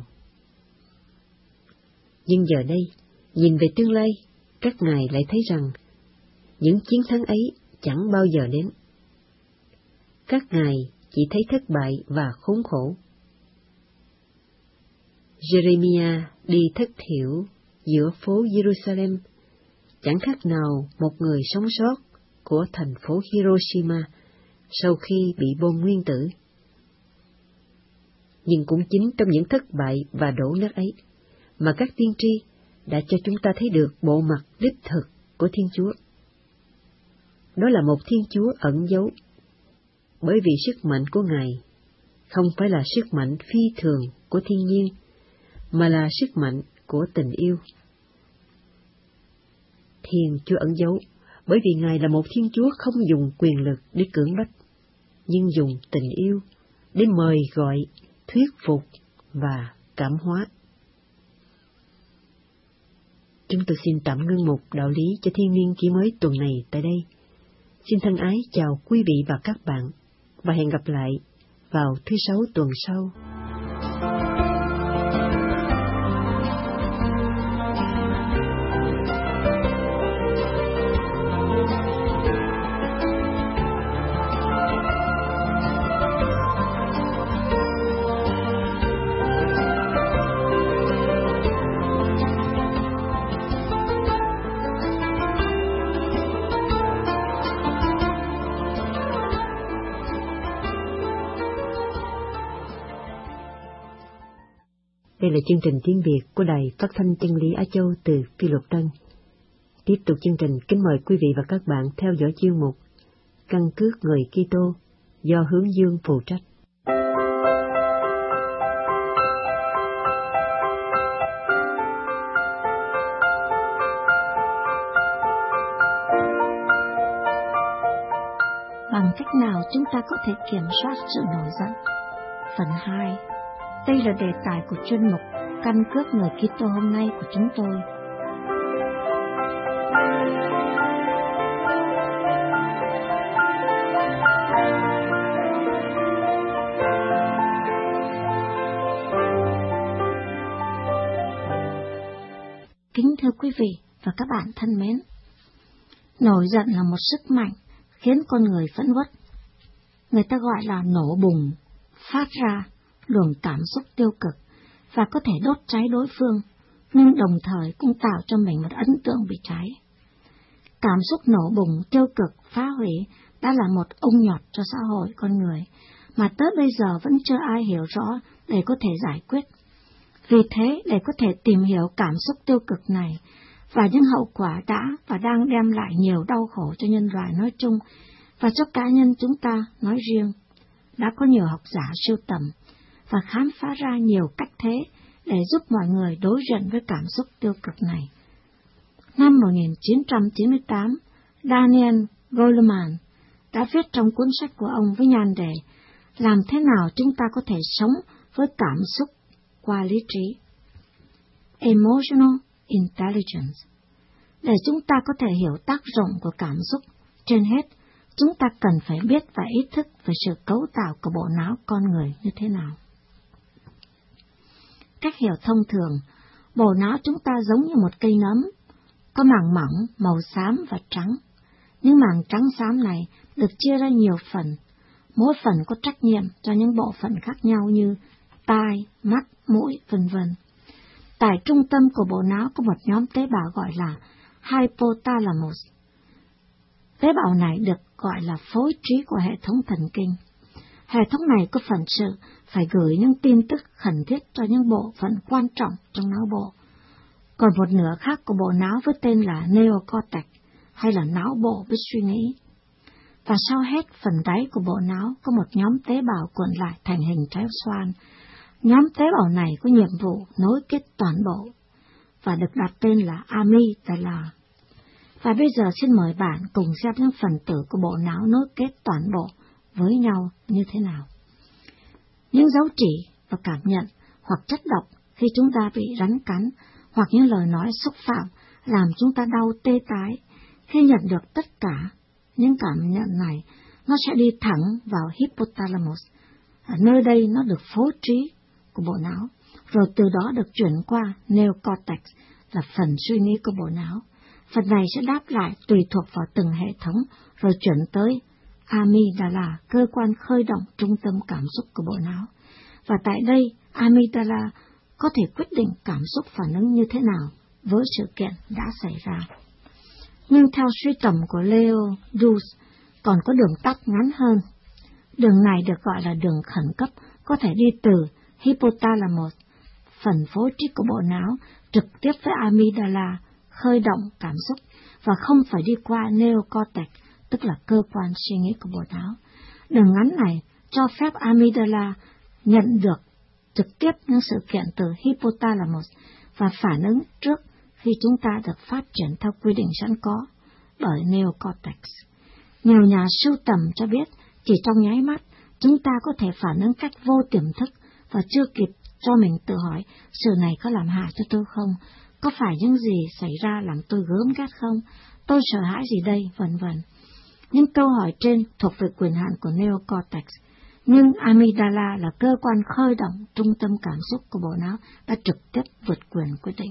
Nhưng giờ đây, nhìn về tương lai, các ngài lại thấy rằng những chiến thắng ấy chẳng bao giờ đến. Các ngài chỉ thấy thất bại và khốn khổ. Jeremiah đi thất thiểu giữa phố Jerusalem, chẳng khác nào một người sống sót của thành phố Hiroshima sau khi bị bom nguyên tử. Nhưng cũng chính trong những thất bại và đổ nát ấy mà các tiên tri đã cho chúng ta thấy được bộ mặt đích thực của Thiên Chúa. Đó là một Thiên Chúa ẩn giấu, bởi vì sức mạnh của Ngài không phải là sức mạnh phi thường của thiên nhiên, mà là sức mạnh của tình yêu. Thiên Chúa ẩn giấu, bởi vì Ngài là một Thiên Chúa không dùng quyền lực để cưỡng bách, nhưng dùng tình yêu để mời gọi, thuyết phục và cảm hóa. Chúng tôi xin tạm ngưng mục đạo lý cho thiên niên kỷ mới tuần này tại đây. Xin thân ái chào quý vị và các bạn, và hẹn gặp lại vào thứ Sáu tuần sau. Đây là chương trình tiếng Việt của Đài Phát thanh Chân lý Á Châu từ Phi Luật Tân. Tiếp tục chương trình, kính mời quý vị và các bạn theo dõi chuyên mục Căn cước người Kitô do Hướng Dương phụ trách. Bằng cách nào chúng ta có thể kiểm soát sự nổi giận? Phần hai. Đây là đề tài của chuyên mục Căn cước người Kitô hôm nay của chúng tôi. Kính thưa quý vị và các bạn thân mến, nổi giận là một sức mạnh khiến con người phẫn uất. Người ta gọi là nổ bùng, phát ra luồng cảm xúc tiêu cực và có thể đốt cháy đối phương, nhưng đồng thời cũng tạo cho mình một ấn tượng bị cháy. Cảm xúc nổ bùng, tiêu cực, phá hủy đã là một ung nhọt cho xã hội con người, mà tới bây giờ vẫn chưa ai hiểu rõ để có thể giải quyết. Vì thế, để có thể tìm hiểu cảm xúc tiêu cực này và những hậu quả đã và đang đem lại nhiều đau khổ cho nhân loại nói chung và cho cá nhân chúng ta nói riêng, đã có nhiều học giả sưu tầm và khám phá ra nhiều cách thế để giúp mọi người đối diện với cảm xúc tiêu cực này. Năm một nghìn chín trăm chín mươi tám, Daniel Goleman đã viết trong cuốn sách của ông với nhan đề Làm thế nào chúng ta có thể sống với cảm xúc qua lý trí, Emotional Intelligence. Để chúng ta có thể hiểu tác dụng của cảm xúc, trên hết, chúng ta cần phải biết và ý thức về sự cấu tạo của bộ não con người như thế nào. Cách hiểu thông thường, bộ não chúng ta giống như một cây nấm, có màng mỏng, màu xám và trắng. Những màng trắng xám này được chia ra nhiều phần, mỗi phần có trách nhiệm cho những bộ phận khác nhau như tai, mắt, mũi, vân vân. Tại trung tâm của bộ não có một nhóm tế bào gọi là hypothalamus. Tế bào này được gọi là phối trí của hệ thống thần kinh. Hệ thống này có phận sự phải gửi những tin tức khẩn thiết cho những bộ phận quan trọng trong não bộ. Còn một nửa khác của bộ não với tên là neocortex, hay là não bộ với suy nghĩ. Và sau hết, phần đáy của bộ não có một nhóm tế bào cuộn lại thành hình trái xoan. Nhóm tế bào này có nhiệm vụ nối kết toàn bộ và được đặt tên là amygdala. Và bây giờ xin mời bạn cùng xem những phần tử của bộ não nối kết toàn bộ với nhau như thế nào. Những dấu chỉ và cảm nhận hoặc chất độc khi chúng ta bị rắn cắn, hoặc những lời nói xúc phạm làm chúng ta đau tê tái. Khi nhận được tất cả những cảm nhận này, nó sẽ đi thẳng vào hypothalamus. Ở nơi đây nó được phối trí của bộ não, rồi từ đó được chuyển qua neocortex là phần suy nghĩ của bộ não. Phần này sẽ đáp lại tùy thuộc vào từng hệ thống, rồi chuyển tới amygdala, cơ quan khơi động trung tâm cảm xúc của bộ não. Và tại đây, amygdala có thể quyết định cảm xúc phản ứng như thế nào với sự kiện đã xảy ra. Nhưng theo suy tầm của Leo Dulce, còn có đường tắt ngắn hơn. Đường này được gọi là đường khẩn cấp, có thể đi từ hypothalamus, phần phối trí của bộ não, trực tiếp với amygdala, khơi động cảm xúc, và không phải đi qua neocortex, tức là cơ quan suy nghĩ của bộ não. Đường ngắn này cho phép amygdala nhận được trực tiếp những sự kiện từ hypothalamus và phản ứng trước khi chúng ta được phát triển theo quy định sẵn có bởi neocortex. Nhiều nhà sưu tầm cho biết chỉ trong nháy mắt chúng ta có thể phản ứng cách vô tiềm thức và chưa kịp cho mình tự hỏi, sự này có làm hại cho tôi không? Có phải những gì xảy ra làm tôi gớm ghiếc không? Tôi sợ hãi gì đây? Vân vân. Những câu hỏi trên thuộc về quyền hạn của neocortex, nhưng amygdala là cơ quan khơi động trung tâm cảm xúc của bộ não đã trực tiếp vượt quyền quyết định.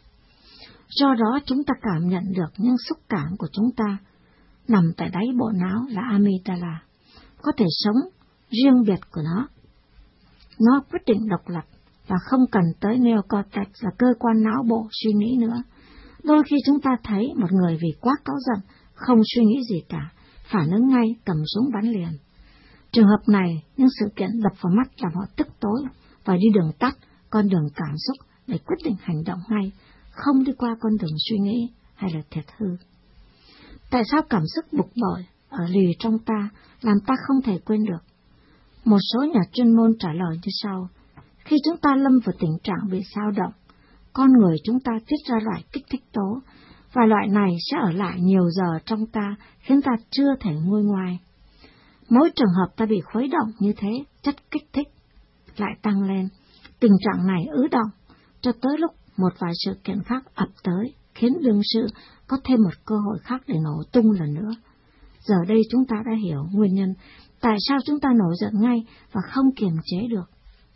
Do đó chúng ta cảm nhận được những xúc cảm của chúng ta nằm tại đáy bộ não là amygdala, có thể sống riêng biệt của nó. Nó quyết định độc lập và không cần tới neocortex là cơ quan não bộ suy nghĩ nữa. Đôi khi chúng ta thấy một người vì quá cáu giận, không suy nghĩ gì cả, phản ứng ngay cầm súng bắn liền. Trường hợp này, những sự kiện đập vào mắt làm họ tức tối và đi đường tắt, con đường cảm xúc để quyết định hành động ngay, không đi qua con đường suy nghĩ hay là thiệt hư. Tại sao cảm xúc bực bội ở lì trong ta làm ta không thể quên được? Một số nhà chuyên môn trả lời như sau. Khi chúng ta lâm vào tình trạng bị xao động, con người chúng ta tiết ra loại kích thích tố, và loại này sẽ ở lại nhiều giờ trong ta, khiến ta chưa thể nguôi ngoai. Mỗi trường hợp ta bị khuấy động như thế, chất kích thích lại tăng lên. Tình trạng này ứ động, cho tới lúc một vài sự kiện khác ập tới, khiến đương sự có thêm một cơ hội khác để nổ tung lần nữa. Giờ đây chúng ta đã hiểu nguyên nhân tại sao chúng ta nổi giận ngay và không kiềm chế được.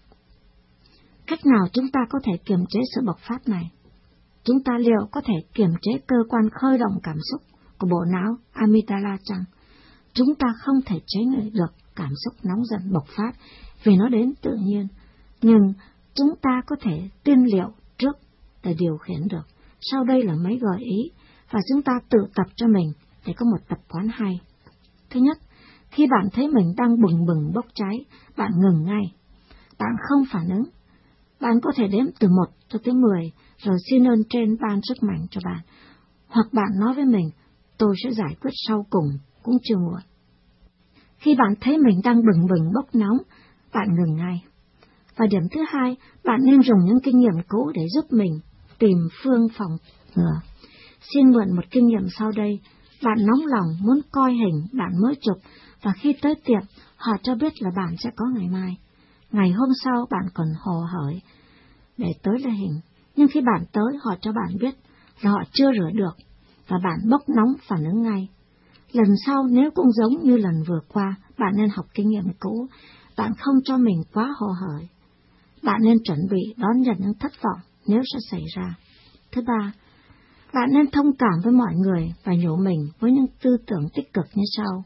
Cách nào chúng ta có thể kiềm chế sự bộc phát này? Chúng ta liệu có thể kiềm chế cơ quan khơi động cảm xúc của bộ não amygdala chăng? Chúng ta không thể chế ngự được cảm xúc nóng giận bộc phát vì nó đến tự nhiên, nhưng chúng ta có thể tiên liệu trước để điều khiển được. Sau đây là mấy gợi ý và chúng ta tự tập cho mình để có một tập quán hay. Thứ nhất, khi bạn thấy mình đang bừng bừng bốc cháy, bạn ngừng ngay. Bạn không phản ứng. Bạn có thể đếm từ một cho tới mười, rồi xin ơn trên ban sức mạnh cho bạn. Hoặc bạn nói với mình, tôi sẽ giải quyết sau cùng, cũng chưa muộn. Khi bạn thấy mình đang bừng bừng bốc nóng, bạn ngừng ngay. Và điểm thứ hai, bạn nên dùng những kinh nghiệm cũ để giúp mình tìm phương phòng ngừa. Xin mượn một kinh nghiệm sau đây. Bạn nóng lòng muốn coi hình bạn mới chụp, và khi tới tiệm, họ cho biết là bạn sẽ có ngày mai. Ngày hôm sau bạn còn hồ hởi để tới lấy hình, nhưng khi bạn tới họ cho bạn biết là họ chưa rửa được, và bạn bốc nóng phản ứng ngay. Lần sau nếu cũng giống như lần vừa qua, bạn nên học kinh nghiệm cũ, bạn không cho mình quá hồ hởi. Bạn nên chuẩn bị đón nhận những thất vọng nếu sẽ xảy ra. Thứ ba, bạn nên thông cảm với mọi người và nhủ mình với những tư tưởng tích cực như sau.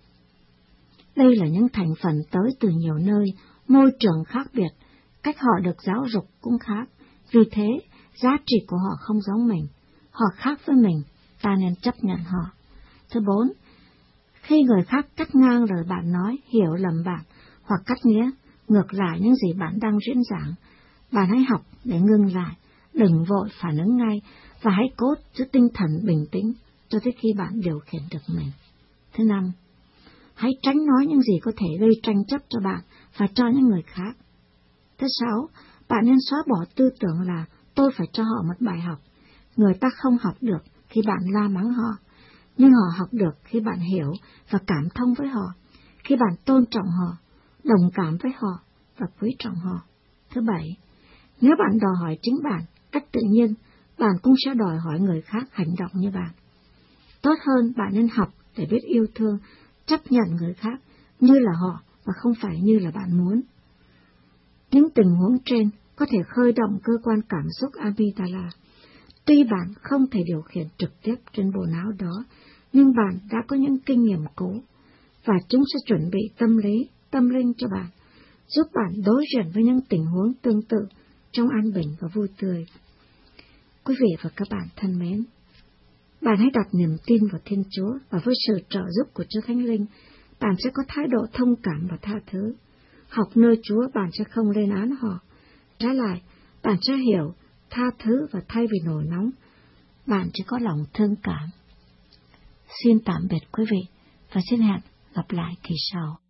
Đây là những thành phần tới từ nhiều nơi, môi trường khác biệt, cách họ được giáo dục cũng khác, vì thế giá trị của họ không giống mình, họ khác với mình, ta nên chấp nhận họ. Thứ bốn, khi người khác cắt ngang lời bạn nói, hiểu lầm bạn, hoặc cắt nghĩa, ngược lại những gì bạn đang diễn giảng, bạn hãy học để ngưng lại, đừng vội phản ứng ngay, và hãy cố giữ tinh thần bình tĩnh cho tới khi bạn điều khiển được mình. Thứ năm, hãy tránh nói những gì có thể gây tranh chấp cho bạn và cho những người khác. Thứ sáu, bạn nên xóa bỏ tư tưởng là tôi phải cho họ một bài học. Người ta không học được khi bạn la mắng họ, nhưng họ học được khi bạn hiểu và cảm thông với họ, khi bạn tôn trọng họ, đồng cảm với họ và quý trọng họ. Thứ bảy, nếu bạn đòi hỏi chính bạn cách tự nhiên, bạn cũng sẽ đòi hỏi người khác hành động như bạn. Tốt hơn bạn nên học để biết yêu thương, chấp nhận người khác như là họ và không phải như là bạn muốn. Những tình huống trên có thể khơi động cơ quan cảm xúc amygdala. Tuy bạn không thể điều khiển trực tiếp trên bộ não đó, nhưng bạn đã có những kinh nghiệm cũ, và chúng sẽ chuẩn bị tâm lý, tâm linh cho bạn, giúp bạn đối diện với những tình huống tương tự trong an bình và vui tươi. Quý vị và các bạn thân mến, bạn hãy đặt niềm tin vào Thiên Chúa, và với sự trợ giúp của Chúa Thánh Linh, bạn sẽ có thái độ thông cảm và tha thứ. Học nơi Chúa, bạn sẽ không lên án họ. Trái lại, bạn sẽ hiểu, tha thứ, và thay vì nổi nóng, bạn chỉ có lòng thương cảm. Xin tạm biệt quý vị, và xin hẹn gặp lại kỳ sau.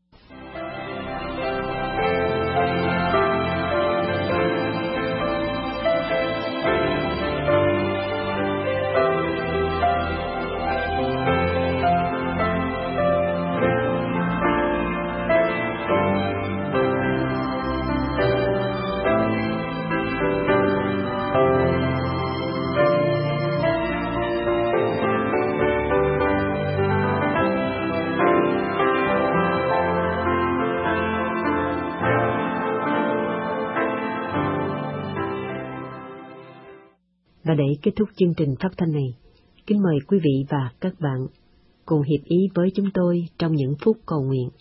Và để kết thúc chương trình phát thanh này, kính mời quý vị và các bạn cùng hiệp ý với chúng tôi trong những phút cầu nguyện.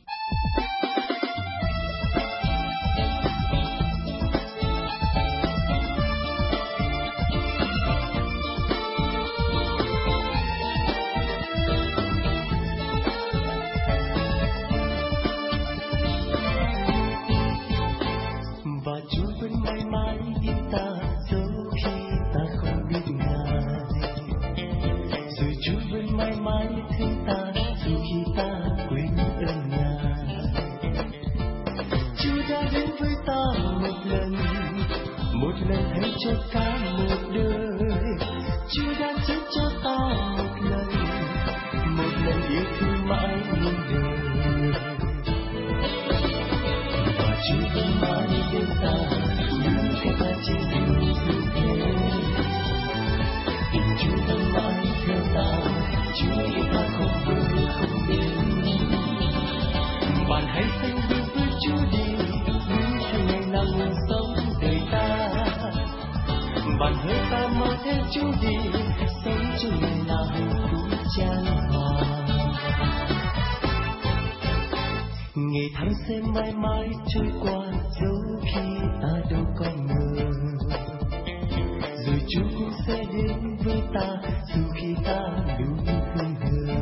Ngày tháng sẽ mãi mãi trôi qua dẫu khi ta đâu có ngờ, rồi Chúa cũng sẽ đến với ta dù khi ta luôn hững hờ.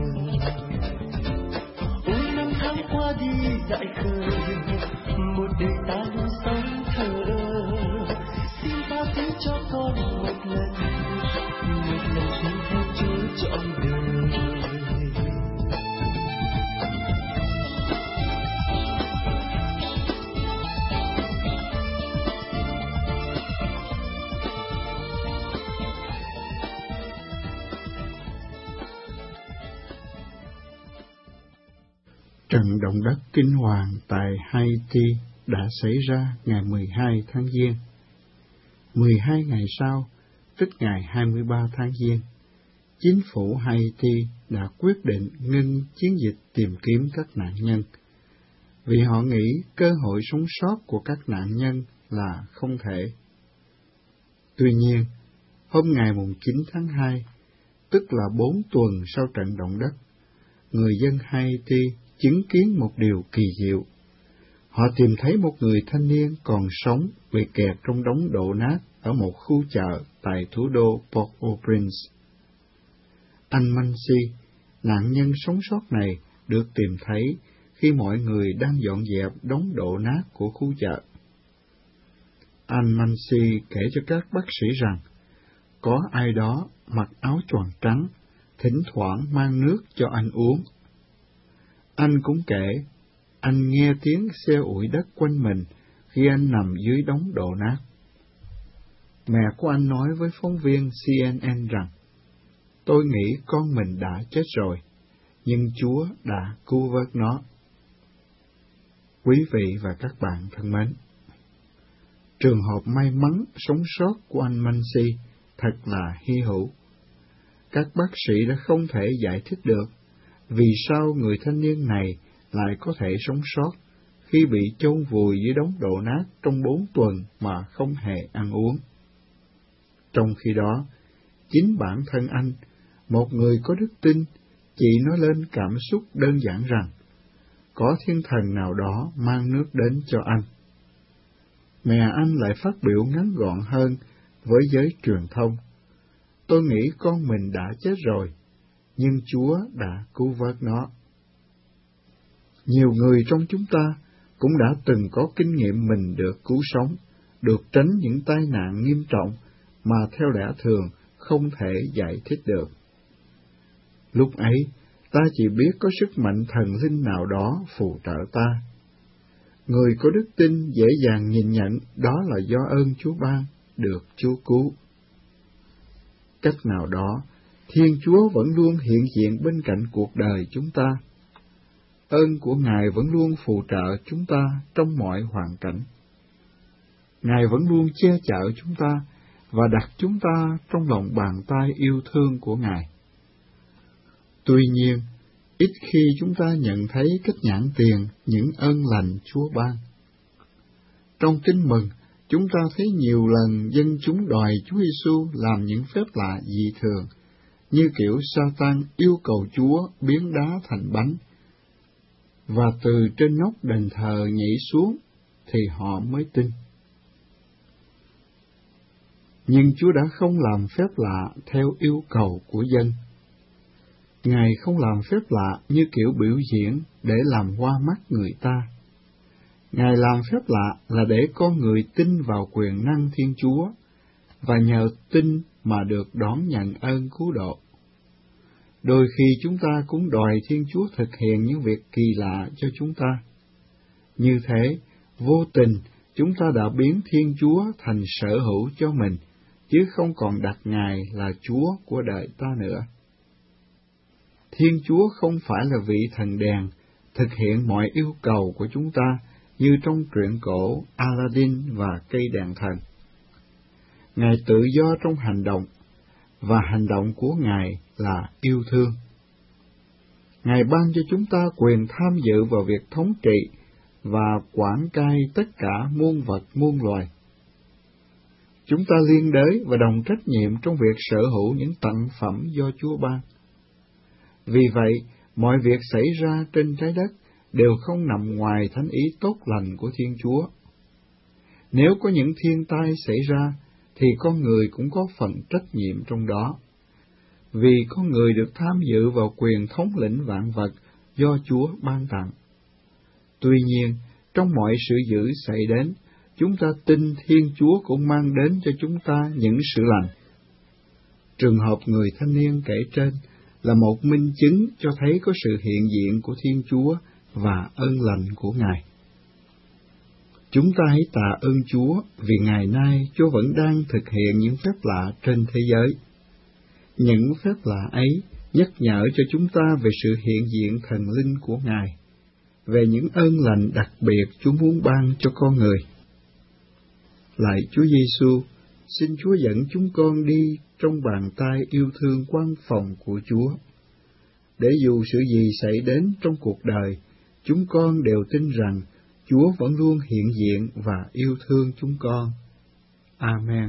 Ôi năm tháng qua đi dại khờ, một đời ta luôn sống thờ ơ. Xin ta thứ cho con một lần, một lần xin theo Chúa trọn đời. Trận động đất kinh hoàng tại Haiti đã xảy ra ngày mười hai tháng Giêng. mười hai ngày sau, tức ngày hai mươi ba tháng Giêng, chính phủ Haiti đã quyết định ngưng chiến dịch tìm kiếm các nạn nhân, vì họ nghĩ cơ hội sống sót của các nạn nhân là không thể. Tuy nhiên, hôm ngày chín tháng hai, tức là bốn tuần sau trận động đất, người dân Haiti chứng kiến một điều kỳ diệu. Họ tìm thấy một người thanh niên còn sống bị kẹt trong đống đổ nát ở một khu chợ tại thủ đô Port-au-Prince. Anh Mansi, nạn nhân sống sót này, được tìm thấy khi mọi người đang dọn dẹp đống đổ nát của khu chợ. Anh Mansi kể cho các bác sĩ rằng có ai đó mặc áo choàng trắng, thỉnh thoảng mang nước cho anh uống. Anh cũng kể, anh nghe tiếng xe ủi đất quanh mình khi anh nằm dưới đống đổ nát. Mẹ của anh nói với phóng viên xê en en rằng, tôi nghĩ con mình đã chết rồi, nhưng Chúa đã cứu vớt nó. Quý vị và các bạn thân mến, trường hợp may mắn sống sót của anh Mansi thật là hy hữu. Các bác sĩ đã không thể giải thích được vì sao người thanh niên này lại có thể sống sót khi bị chôn vùi dưới đống đổ nát trong bốn tuần mà không hề ăn uống. Trong khi đó, chính bản thân anh, một người có đức tin, chỉ nói lên cảm xúc đơn giản rằng có thiên thần nào đó mang nước đến cho anh. Mẹ anh lại phát biểu ngắn gọn hơn với giới truyền thông. Tôi nghĩ con mình đã chết rồi, nhưng Chúa đã cứu vớt nó. Nhiều người trong chúng ta cũng đã từng có kinh nghiệm mình được cứu sống, được tránh những tai nạn nghiêm trọng mà theo lẽ thường không thể giải thích được. Lúc ấy, ta chỉ biết có sức mạnh thần linh nào đó phù trợ ta. Người có đức tin dễ dàng nhìn nhận đó là do ơn Chúa ban, được Chúa cứu. Cách nào đó, Thiên Chúa vẫn luôn hiện diện bên cạnh cuộc đời chúng ta. Ơn của Ngài vẫn luôn phù trợ chúng ta trong mọi hoàn cảnh. Ngài vẫn luôn che chở chúng ta và đặt chúng ta trong lòng bàn tay yêu thương của Ngài. Tuy nhiên, ít khi chúng ta nhận thấy cách nhãn tiền những ơn lành Chúa ban. Trong Tin Mừng, chúng ta thấy nhiều lần dân chúng đòi Chúa Giêsu làm những phép lạ dị thường, như kiểu Sa-tan yêu cầu Chúa biến đá thành bánh, và từ trên nóc đền thờ nhảy xuống, thì họ mới tin. Nhưng Chúa đã không làm phép lạ theo yêu cầu của dân. Ngài không làm phép lạ như kiểu biểu diễn để làm hoa mắt người ta. Ngài làm phép lạ là để con người tin vào quyền năng Thiên Chúa, và nhờ tin mà được đón nhận ơn cứu độ. Đôi khi chúng ta cũng đòi Thiên Chúa thực hiện những việc kỳ lạ cho chúng ta. Như thế, vô tình chúng ta đã biến Thiên Chúa thành sở hữu cho mình, chứ không còn đặt Ngài là Chúa của đời ta nữa. Thiên Chúa không phải là vị thần đèn thực hiện mọi yêu cầu của chúng ta như trong truyện cổ Aladdin và cây đèn thần. Ngài tự do trong hành động, và hành động của Ngài là yêu thương. Ngài ban cho chúng ta quyền tham dự vào việc thống trị và quản cai tất cả muôn vật muôn loài. Chúng ta liên đới và đồng trách nhiệm trong việc sở hữu những tặng phẩm do Chúa ban. Vì vậy, mọi việc xảy ra trên trái đất đều không nằm ngoài thánh ý tốt lành của Thiên Chúa. Nếu có những thiên tai xảy ra, thì con người cũng có phần trách nhiệm trong đó, vì con người được tham dự vào quyền thống lĩnh vạn vật do Chúa ban tặng. Tuy nhiên, trong mọi sự dữ xảy đến, chúng ta tin Thiên Chúa cũng mang đến cho chúng ta những sự lành. Trường hợp người thanh niên kể trên là một minh chứng cho thấy có sự hiện diện của Thiên Chúa và ơn lành của Ngài. Chúng ta hãy tạ ơn Chúa vì ngày nay Chúa vẫn đang thực hiện những phép lạ trên thế giới. Những phép lạ ấy nhắc nhở cho chúng ta về sự hiện diện thần linh của Ngài, về những ơn lành đặc biệt Chúa muốn ban cho con người. Lạy Chúa Giêsu, xin Chúa dẫn chúng con đi trong bàn tay yêu thương quan phòng của Chúa, để dù sự gì xảy đến trong cuộc đời, chúng con đều tin rằng Chúa vẫn luôn hiện diện và yêu thương chúng con. Amen.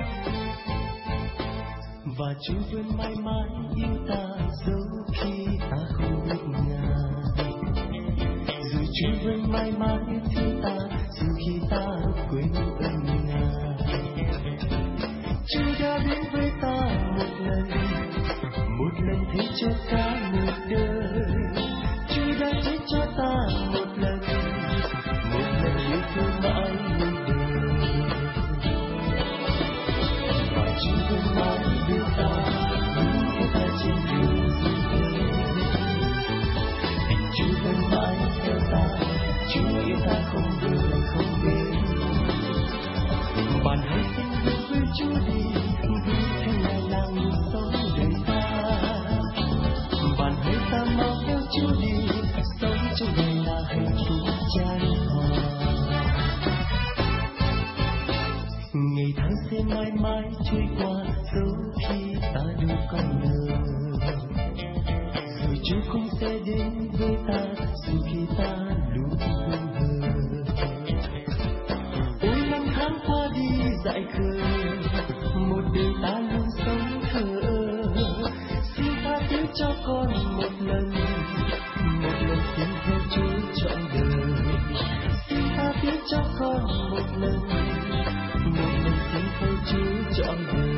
Và Chúa vẫn mãi mãi yêu ta dẫu khi ta không biết Ngài. Rồi Chúa vẫn mãi mãi thương ta dù khi ta quên ơn Ngài. Chúa đã đến với ta một lần, một lần thế cho cả một đời. Chúa đã chết cho ta một lần, một lần yêu thương mãi muôn đời. Và Chúa vẫn mãi đưa ta, đưa ta trên đường dương thế. Chúa vẫn mãi theo ta, Chúa yêu ta không rời không biết. Bạn hãy xin bước với Chúa đi, vì thế Ngài là người sống đời ta. Bạn hãy ta mau theo Chúa đi, sống trong đời là hạnh phúc chan hòa. Ngày tháng sẽ mãi mãi trôi qua dẫu khi ta đâu còn ngờ. Rồi Chúa cũng sẽ đến với ta dù khi ta luôn buông hờ. Ôi năm tháng qua đi dại khờ, một đời ta luôn sống thờ ơ. Xin tha thứ cho con một lần, một lần xin theo Chúa trọn đời. Xin tha thứ cho con một lần, một lần xin theo Chúa trọn đời.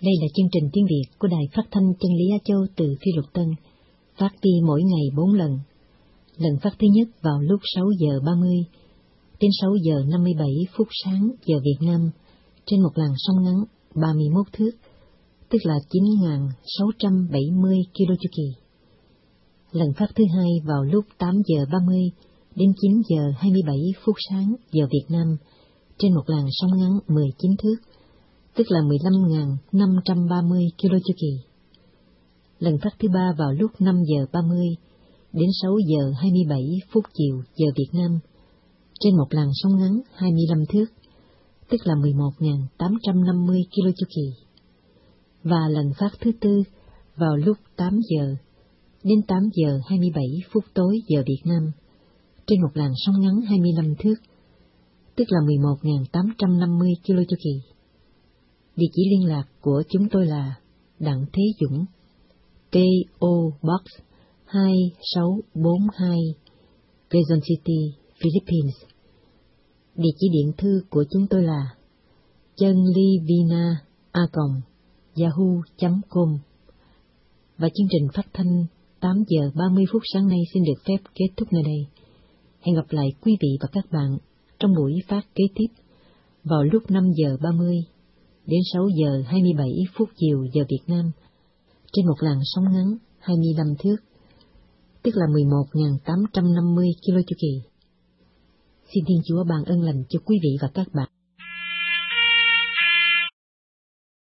Đây là chương trình tiếng Việt của Đài Phát thanh Chân lý Á Châu từ Phi Luật Tân, phát đi mỗi ngày bốn lần. Lần phát thứ nhất vào lúc sáu giờ ba mươi đến sáu giờ năm mươi bảy phút sáng giờ Việt Nam trên một làn sóng ngắn ba mươi mốt thước, tức là chín nghìn sáu trăm bảy mươi ki lô chu kỳ. Lần phát thứ hai vào lúc tám giờ ba mươi đến chín giờ hai mươi bảy phút sáng giờ Việt Nam trên một làn sóng ngắn mười chín thước, tức là mười lăm nghìn năm trăm ba mươi ki lô chu kỳ. Lần phát thứ ba vào lúc năm giờ ba mươi đến sáu giờ hai mươi bảy phút chiều giờ Việt Nam trên một làn sóng ngắn hai mươi lăm thước, tức là mười một nghìn tám trăm năm mươi ki lô chu kỳ. Và lần phát thứ tư vào lúc tám giờ đến tám giờ hai mươi bảy phút tối giờ Việt Nam trên một làn sóng ngắn hai mươi lăm thước, tức là mười một nghìn tám trăm năm mươi ki lô chu kỳ. Địa chỉ liên lạc của chúng tôi là Đặng Thế Dũng, pê ô Box hai sáu bốn hai, Quezon City, Philippines. Địa chỉ điện thư của chúng tôi là chânlivina a còng yahoo chấm com. Và chương trình phát thanh tám giờ ba mươi phút sáng nay xin được phép kết thúc nơi đây. Hẹn gặp lại quý vị và các bạn trong buổi phát kế tiếp vào lúc năm giờ ba mươi đến sáu giờ hai mươi bảy phút chiều giờ Việt Nam trên một làn sóng ngắn hai mươi lăm thước, tức là mười một nghìn tám trăm năm mươi ki lô chu kỳ. Xin Thiên Chúa ban ơn lành cho quý vị và các bạn.